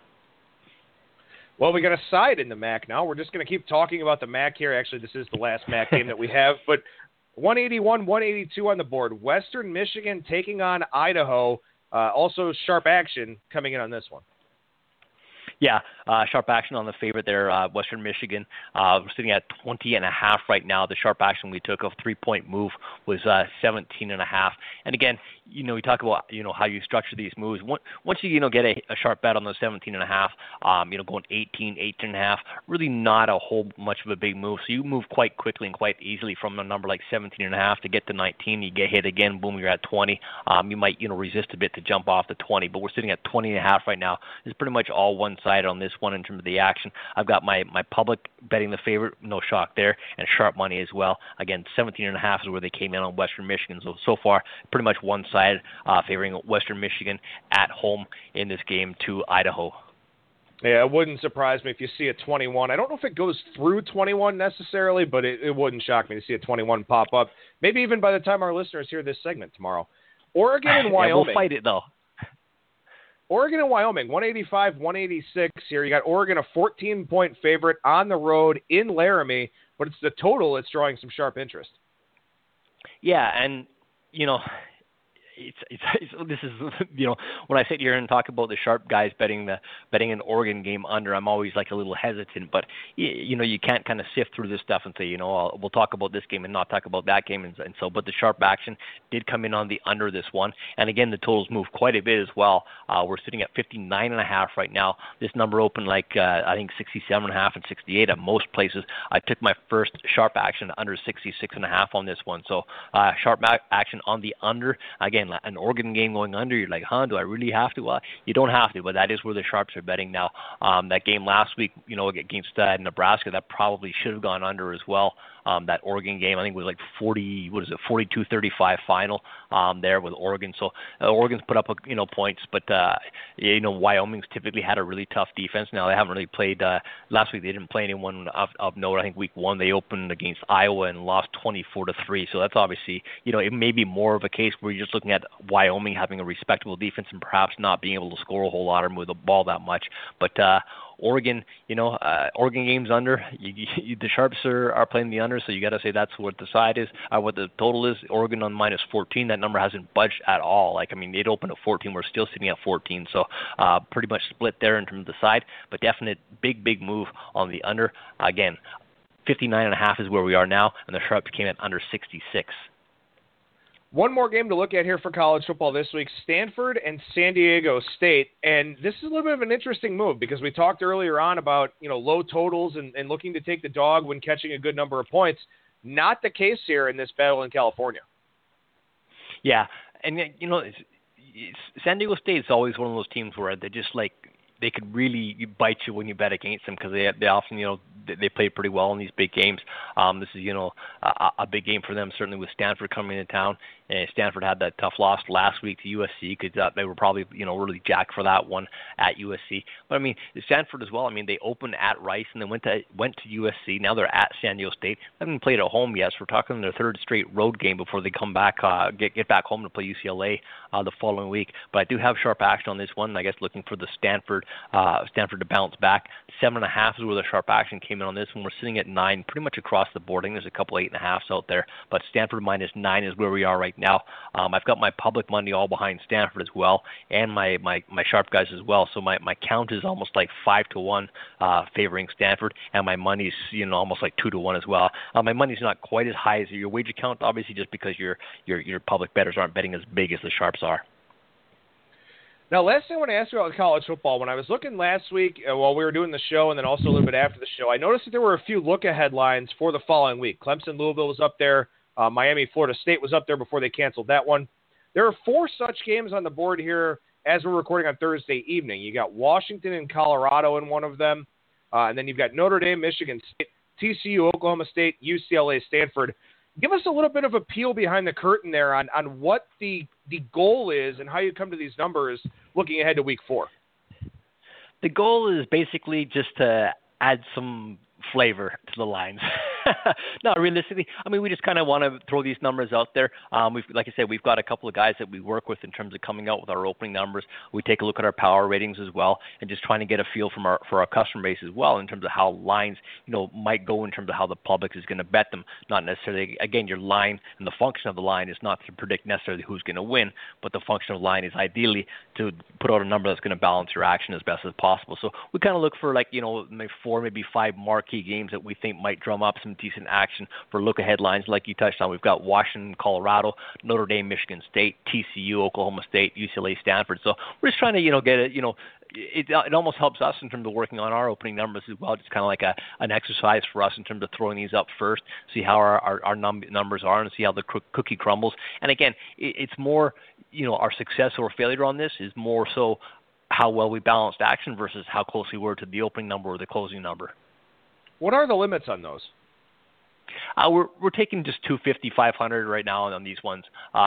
S1: Well, we got a side in the MAC now. We're just going to keep talking about the MAC here. Actually, this is the last MAC game that we have. But 181, 182 on the board. Western Michigan taking on Idaho. Also sharp action coming in on this one.
S3: Yeah, sharp action on the favorite there, Western Michigan. We're sitting at 20.5 right now. The sharp action we took, a 3-point move, was 17.5. And again, we talk about how you structure these moves. Once you get a sharp bet on the 17.5, going 18, 18.5, really not a whole much of a big move. So you move quite quickly and quite easily from a number like 17.5 to get to 19. You get hit again, boom, you're at 20. You might resist a bit to jump off the 20, but we're sitting at 20.5 right now. It's pretty much all one side on this one in terms of the action. I've got my public betting the favorite, no shock there, and sharp money as well. Again, 17.5 is where they came in on Western Michigan. So far, pretty much one side favoring Western Michigan at home in this game to Idaho.
S1: Yeah, it wouldn't surprise me if you see a 21. I don't know if it goes through 21 necessarily, but it wouldn't shock me to see a 21 pop up. Maybe even by the time our listeners hear this segment tomorrow. Oregon and Wyoming.
S3: Yeah, we'll fight it, though.
S1: Oregon and Wyoming, 185, 186 here. You got Oregon a 14-point favorite on the road in Laramie, but it's the total that's drawing some sharp interest.
S3: Yeah, and, you know, this is, you know, when I sit here and talk about the sharp guys betting an Oregon game under, I'm always like a little hesitant. But you know, you can't kind of sift through this stuff and say, you know, we'll talk about this game and not talk about that game, and so. But the sharp action did come in on the under this one, and again, the totals moved quite a bit as well. We're sitting at 59.5 right now. This number opened like I think 67.5 and 68 at most places. I took my first sharp action under 66.5 on this one. So sharp action on the under again. An Oregon game going under, you're like, do I really have to? You don't have to, but that is where the sharps are betting now. That game last week, you know, against Nebraska, that probably should have gone under as well. That Oregon game, I think, was like 42-35 final there with Oregon. So Oregon's put up, you know, points, but you know, Wyoming's typically had a really tough defense. Now they haven't really played. Last week they didn't play anyone of note. I think week 1 they opened against Iowa and lost 24-3. So that's obviously, you know, it may be more of a case where you're just looking at Wyoming having a respectable defense and perhaps not being able to score a whole lot or move the ball that much. But Oregon, you know, Oregon game's under. The sharps are playing the under, so you got to say that's what the side is, what the total is. Oregon on -14. That number hasn't budged at all. Like, I mean, it opened at 14. We're still sitting at 14, so pretty much split there in terms of the side. But definite big move on the under. Again, 59.5 is where we are now, and the sharps came at under 66.
S1: One more game to look at here for college football this week, Stanford and San Diego State. And this is a little bit of an interesting move because we talked earlier on about, you know, low totals and looking to take the dog when catching a good number of points. Not the case here in this battle in California. Yeah,
S3: and, you know, San Diego State is always one of those teams where they just like, they could really bite you when you bet against them because they often, you know, they play pretty well in these big games. This is, you know, a big game for them, certainly with Stanford coming into town. And Stanford had that tough loss last week to USC because they were probably, you know, really jacked for that one at USC. But, I mean, Stanford as well, I mean, they opened at Rice and then went to USC. Now they're at San Diego State. They haven't played at home yet, so we're talking their third straight road game before they come back, get back home to play UCLA the following week. But I do have sharp action on this one, I guess looking for the Stanford to bounce back. 7.5 is where the sharp action came in on this one. We're sitting at 9 pretty much across the board. I think there's a couple 8.5s out there, but Stanford -9 is where we are right now. I've got my public money all behind Stanford as well, and my sharp guys as well. So my count is almost like 5-1 favoring Stanford, and my money's, you know, almost like 2-1 as well. My money's not quite as high as your wager count, obviously, just because your public bettors aren't betting as big as the sharps are.
S1: Now, last thing I want to ask you about college football, when I was looking last week while we were doing the show and then also a little bit after the show, I noticed that there were a few look-ahead lines for the following week. Clemson-Louisville was up there. Miami-Florida State was up there before they canceled that one. There are 4 such games on the board here as we're recording on Thursday evening. You got Washington and Colorado in one of them, and then you've got Notre Dame, Michigan State, TCU, Oklahoma State, UCLA, Stanford. Give us a little bit of a peel behind the curtain there on what the goal is and how you come to these numbers looking ahead to week 4.
S3: The goal is basically just to add some flavor to the lines. No, realistically, I mean, we just kind of want to throw these numbers out there. Like I said, we've got a couple of guys that we work with in terms of coming out with our opening numbers. We take a look at our power ratings as well, and just trying to get a feel for our customer base as well in terms of how lines, you know, might go in terms of how the public is going to bet them. Not necessarily, again, your line and the function of the line is not to predict necessarily who's going to win, but the function of the line is ideally to put out a number that's going to balance your action as best as possible. So we kind of look for, like, you know, maybe 4, maybe 5 marquee games that we think might drum up some decent action for look-ahead lines like you touched on. We've got Washington, Colorado, Notre Dame, Michigan State, TCU, Oklahoma State, UCLA, Stanford. So we're just trying to, you know, get it, you know, it almost helps us in terms of working on our opening numbers as well. Just kind of like an exercise for us in terms of throwing these up first, see how our numbers are, and see how the cookie crumbles. And again, it's more, you know, our success or failure on this is more so how well we balanced action versus how close we were to the opening number or the closing number.
S1: What are the limits on those?
S3: We're taking just 250, 500 right now on these ones.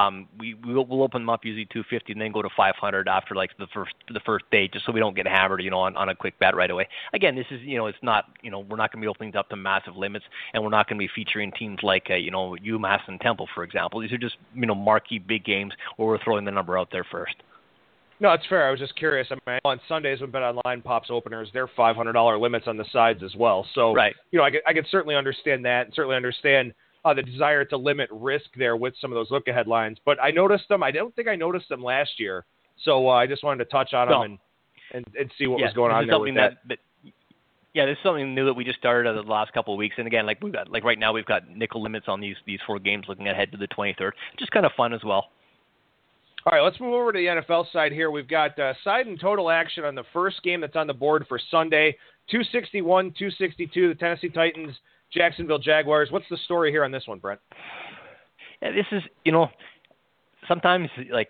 S3: We'll open them up usually 250 and then go to 500 after like the first day, just so we don't get hammered, on a quick bet right away. Again, this is, it's not, we're not going to be opening up to massive limits, and we're not going to be featuring teams like, UMass and Temple, for example. These are just, marquee big games where we're throwing the number out there first.
S1: No, it's fair. I was just curious. I mean, on Sundays when BetOnline pops openers, they're $500 limits on the sides as well. So,
S3: right.
S1: I could certainly understand that, and certainly understand the desire to limit risk there with some of those look-ahead lines. But I noticed them. I don't think I noticed them last year. So I just wanted to touch on them and see what was going on there with that.
S3: Yeah, this is something new that we just started the last couple of weeks. And again, right now we've got nickel limits on these 4 games looking ahead to the 23rd. Just kind of fun as well.
S1: All right, let's move over to the NFL side here. We've got side and total action on the first game that's on the board for Sunday, 261-262, the Tennessee Titans, Jacksonville Jaguars. What's the story here on this one, Brent?
S3: Yeah, this is, sometimes,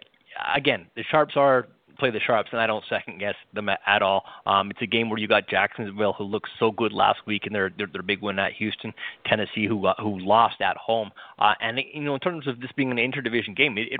S3: again, the Sharps play the Sharps, and I don't second-guess them at all. It's a game where you got Jacksonville, who looked so good last week in their big win at Houston, Tennessee, who lost at home. And, in terms of this being an interdivision game, it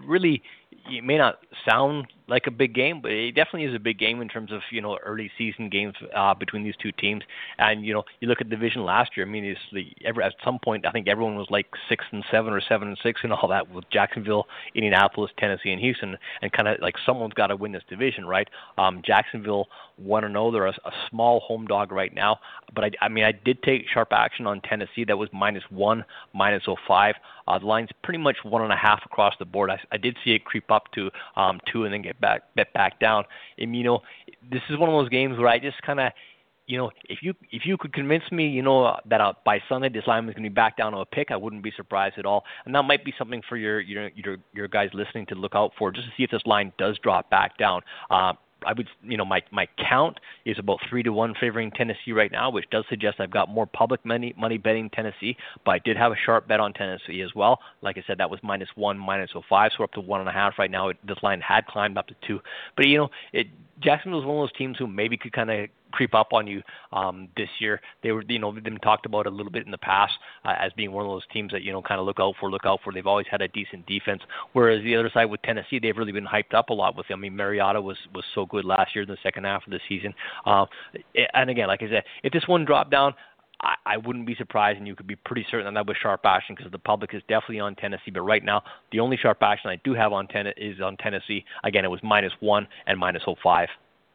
S3: may not sound like a big game, but it definitely is a big game in terms of, early season games between these two teams. And, you look at the division last year, I mean, at some point, I think everyone was like 6-7 or 7-6 and all that, with Jacksonville, Indianapolis, Tennessee, and Houston, and kind of like someone's got to win this division, right? Jacksonville 1-0. They're a small home dog right now, but I did take sharp action on Tennessee. That was -1, -05. The line's pretty much 1.5 across the board. I did see it creep up to 2 and then get back down. And this is one of those games where I just kind of, if you could convince me, that by Sunday this line is going to be back down to a pick, I wouldn't be surprised at all. And that might be something for your guys listening to look out for, just to see if this line does drop back down. I would, my count is about 3-1 favoring Tennessee right now, which does suggest I've got more public money betting Tennessee. But I did have a sharp bet on Tennessee as well. Like I said, that was -1, -05, so we're up to 1.5 right now. This line had climbed up to 2. But Jacksonville is one of those teams who maybe could kind of creep up on you this year. They were, they've been talked about a little bit in the past as being one of those teams that, kind of look out for. They've always had a decent defense. Whereas the other side with Tennessee, they've really been hyped up a lot with them. I mean, Mariota was so good last year in the second half of the season. And again, like I said, if this one dropped down, I wouldn't be surprised, and you could be pretty certain that was sharp action because the public is definitely on Tennessee. But right now, the only sharp action I do have on is on Tennessee. Again, it was -1 and -05.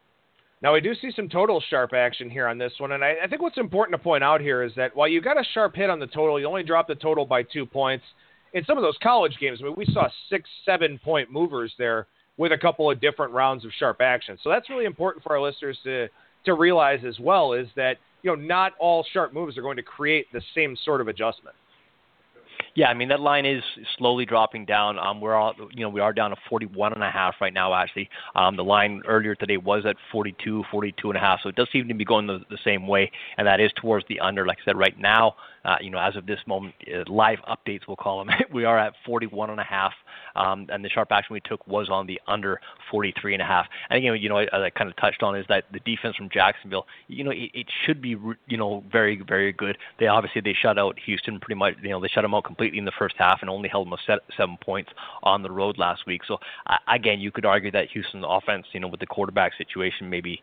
S1: Now, we do see some total sharp action here on this one, and I think what's important to point out here is that while you got a sharp hit on the total, you only dropped the total by 2 points. In some of those college games, I mean, we saw 6-7 point movers there with a couple of different rounds of sharp action. So that's really important for our listeners to realize as well, is that not all sharp moves are going to create the same sort of adjustment.
S3: Yeah, I mean, that line is slowly dropping down. We are down to 41.5 right now, actually. The line earlier today was at 42, 42.5, so it does seem to be going the same way, and that is towards the under. Like I said, right now, as of this moment, live updates, we'll call them, we are at 41.5, and the sharp action we took was on the under 43.5. And again, I kind of touched on is that the defense from Jacksonville, it should be, very, very good. They shut out Houston pretty much. They shut them out completely in the first half and only held them 7 points on the road last week. So again, you could argue that Houston's offense, with the quarterback situation, maybe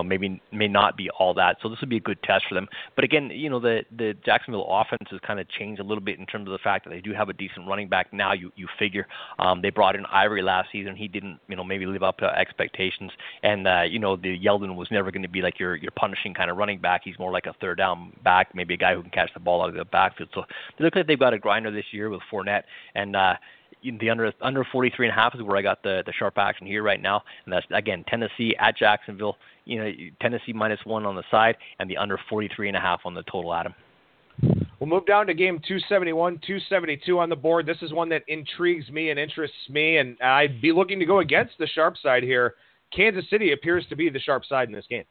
S3: may not be all that. So this would be a good test for them. But again, the Jacksonville offense has kind of changed a little bit in terms of the fact that they do have a decent running back now. You figure they brought in Ivory last season. He didn't, maybe live up to expectations. And the Yeldon was never going to be like your punishing kind of running back. He's more like a third down back, maybe a guy who can catch the ball out of the backfield. So they look like they've got a grinder this year with Fournette, and the under 43.5 is where I got the sharp action here right now, and that's again Tennessee at Jacksonville. Tennessee -1 on the side, and the under 43.5 on the total. Adam.
S1: We'll move down to game 271, 272 on the board. This is one that intrigues me and interests me, and I'd be looking to go against the sharp side here. Kansas City appears to be the sharp side in this game.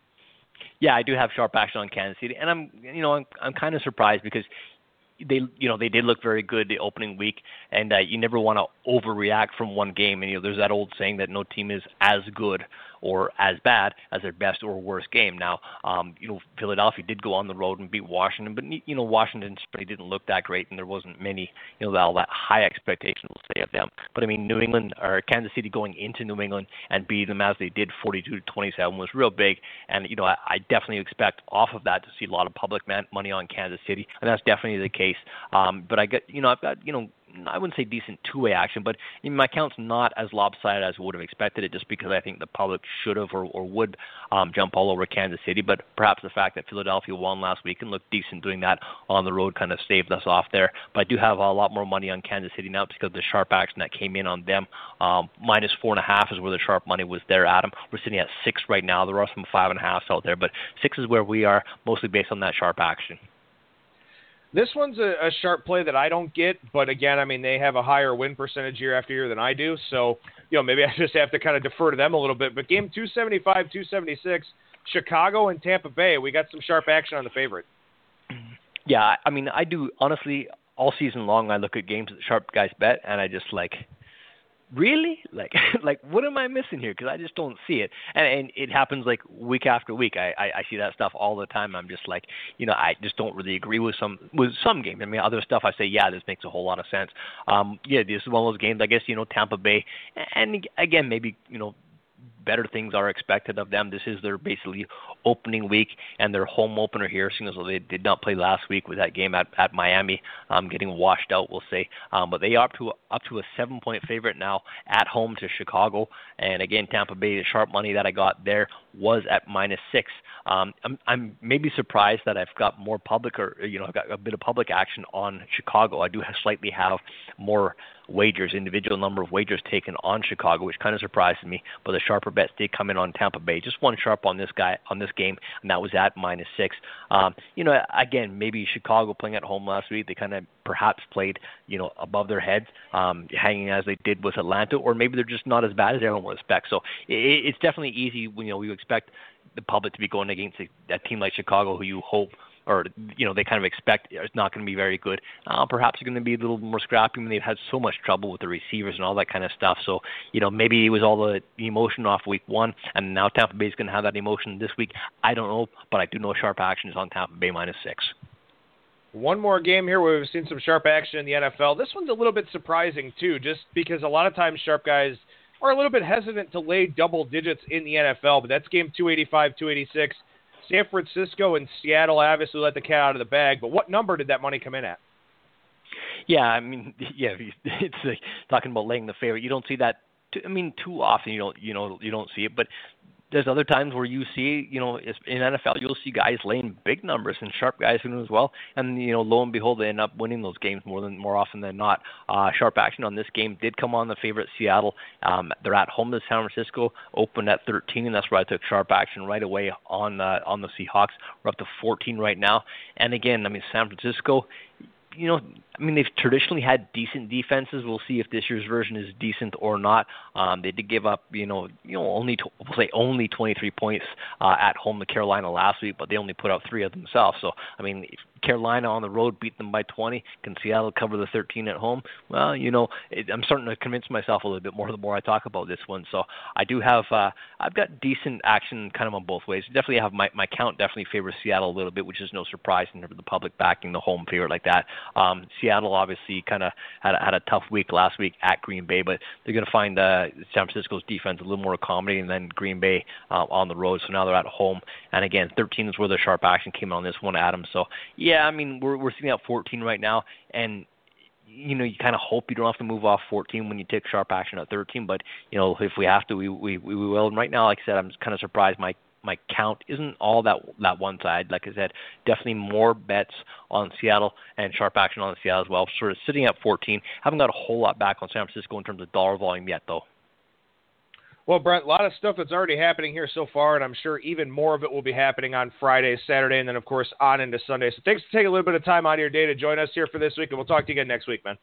S3: Yeah, I do have sharp action on Kansas City, and I'm kind of surprised because they did look very good the opening week, and you never want to overreact from one game. And there's that old saying that no team is as good or as bad as their best or worst game. Now, Philadelphia did go on the road and beat Washington, but Washington certainly didn't look that great, and there wasn't many all that high expectations, we'll say, of them. But I mean, New England or Kansas City going into New England and beating them as they did 42-27 was real big, and I definitely expect off of that to see a lot of public money on Kansas City, and that's definitely the case. But I've got I wouldn't say decent two-way action, but my count's not as lopsided as I would have expected it, just because I think the public should have or would jump all over Kansas City. But perhaps the fact that Philadelphia won last week and looked decent doing that on the road kind of saved us off there. But I do have a lot more money on Kansas City now because of the sharp action that came in on them. Minus 4.5 is where the sharp money was there, Adam. We're sitting at 6 right now. There are some 5.5s out there, but 6 is where we are, mostly based on that sharp action.
S1: This one's a sharp play that I don't get, but again, I mean, they have a higher win percentage year after year than I do, so, maybe I just have to kind of defer to them a little bit. But game 275, 276, Chicago and Tampa Bay, we got some sharp action on the favorite.
S3: Yeah, I mean, I do, honestly, all season long, I look at games that sharp guys bet, and I just really? Like what am I missing here? Because I just don't see it. And it happens week after week. I see that stuff all the time. I'm just I just don't really agree with some games. I mean, other stuff I say, yeah, this makes a whole lot of sense. This is one of those games, I guess, Tampa Bay. And again, maybe, better things are expected of them. This is their basically opening week and their home opener here, seeing as though they did not play last week with that game at Miami, getting washed out, we'll say. But they are up to a 7-point favorite now at home to Chicago. And again, Tampa Bay, the sharp money that I got there was at minus 6. I'm maybe surprised that I've got more public I've got a bit of public action on Chicago. I do slightly have more wagers, individual number of wagers taken on Chicago, which kind of surprises me. But the sharper bets did come in on Tampa Bay. Just one sharp on this game, and that was at minus 6. Again, maybe Chicago playing at home last week, they kind of perhaps played, above their heads, hanging as they did with Atlanta, or maybe they're just not as bad as everyone would expect. So it's definitely easy when we expect the public to be going against a team like Chicago, who you hope, or they kind of expect it's not going to be very good. Perhaps it's going to be a little more scrappy when they've had so much trouble with the receivers and all that kind of stuff. So, maybe it was all the emotion off week 1, and now Tampa Bay is going to have that emotion this week. I don't know, but I do know sharp action is on Tampa Bay minus 6.
S1: One more game here where we've seen some sharp action in the NFL. This one's a little bit surprising, too, just because a lot of times sharp guys are a little bit hesitant to lay double digits in the NFL, but that's game 285, 286. San Francisco and Seattle obviously let the cat out of the bag, but what number did that money come in at?
S3: Yeah, I mean, it's talking about laying the favorite. You don't see that. Too often. You don't see it, but there's other times where you see, in NFL, you'll see guys laying big numbers and sharp guys who do as well. And, lo and behold, they end up winning those games more often than not. Sharp action on this game did come on the favorite Seattle. They're at home to San Francisco, opened at 13, and that's where I took sharp action right away on the Seahawks. We're up to 14 right now. And again, San Francisco, they've traditionally had decent defenses. We'll see if this year's version is decent or not. They did give up, only 23 points at home to Carolina last week, but they only put up 3 of themselves. So, if Carolina on the road beat them by 20, can Seattle cover the 13 at home? Well, I'm starting to convince myself a little bit more the more I talk about this one. So I do have, I've got decent action kind of on both ways. Definitely have my count definitely favors Seattle a little bit, which is no surprise in terms of the public backing the home favorite like that. Seattle obviously kind of had a tough week last week at Green Bay, but they're going to find San Francisco's defense a little more accommodating than Green Bay on the road. So now they're at home, and again, 13 is where the sharp action came on this one, Adam. So yeah, we're sitting at 14 right now, and you kind of hope you don't have to move off 14 when you take sharp action at 13. But if we have to, we will. And right now, like I said, I'm kind of surprised my count isn't all that one side. Like I said, definitely more bets on Seattle and sharp action on Seattle as well. Sort of sitting at 14. Haven't got a whole lot back on San Francisco in terms of dollar volume yet, though.
S1: Well, Brent, a lot of stuff that's already happening here so far, and I'm sure even more of it will be happening on Friday, Saturday, and then, of course, on into Sunday. So thanks for taking a little bit of time out of your day to join us here for this week, and we'll talk to you again next week, man.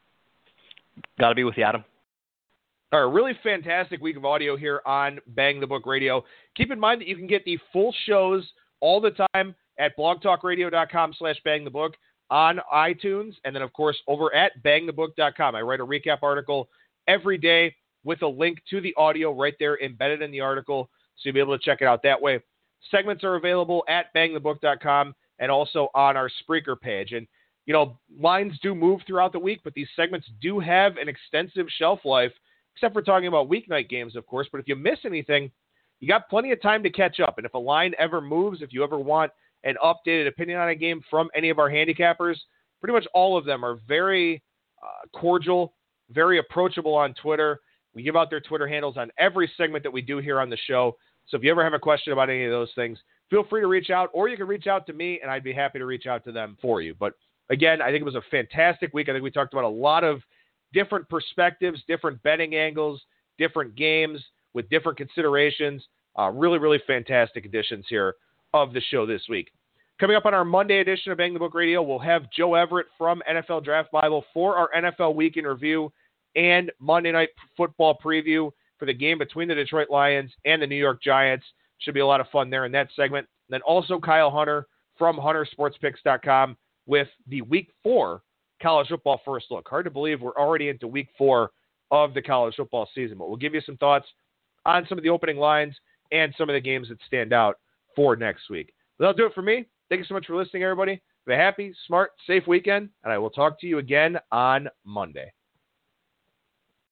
S3: Got to be with you, Adam.
S1: All right, really fantastic week of audio here on Bang the Book Radio. Keep in mind that you can get the full shows all the time at blogtalkradio.com/bangthebook, on iTunes, and then, of course, over at bangthebook.com. I write a recap article every day with a link to the audio right there embedded in the article. So you'll be able to check it out that way. Segments are available at bangthebook.com and also on our Spreaker page. And, lines do move throughout the week, but these segments do have an extensive shelf life, except for talking about weeknight games, of course. But if you miss anything, you got plenty of time to catch up. And if a line ever moves, if you ever want an updated opinion on a game from any of our handicappers, pretty much all of them are very cordial, very approachable on Twitter. We give out their Twitter handles on every segment that we do here on the show. So if you ever have a question about any of those things, feel free to reach out, or you can reach out to me, and I'd be happy to reach out to them for you. But again, I think it was a fantastic week. I think we talked about a lot of different perspectives, different betting angles, different games with different considerations. Really, really fantastic editions here of the show this week. Coming up on our Monday edition of Bang the Book Radio, we'll have Joe Everett from NFL Draft Bible for our NFL Week in Review and Monday Night Football preview for the game between the Detroit Lions and the New York Giants. Should be a lot of fun there in that segment. Then also Kyle Hunter from HunterSportsPicks.com with the Week 4 college football first look. Hard to believe we're already into Week 4 of the college football season, but we'll give you some thoughts on some of the opening lines and some of the games that stand out for next week. That'll do it for me. Thank you so much for listening, everybody. Have a happy, smart, safe weekend, and I will talk to you again on Monday.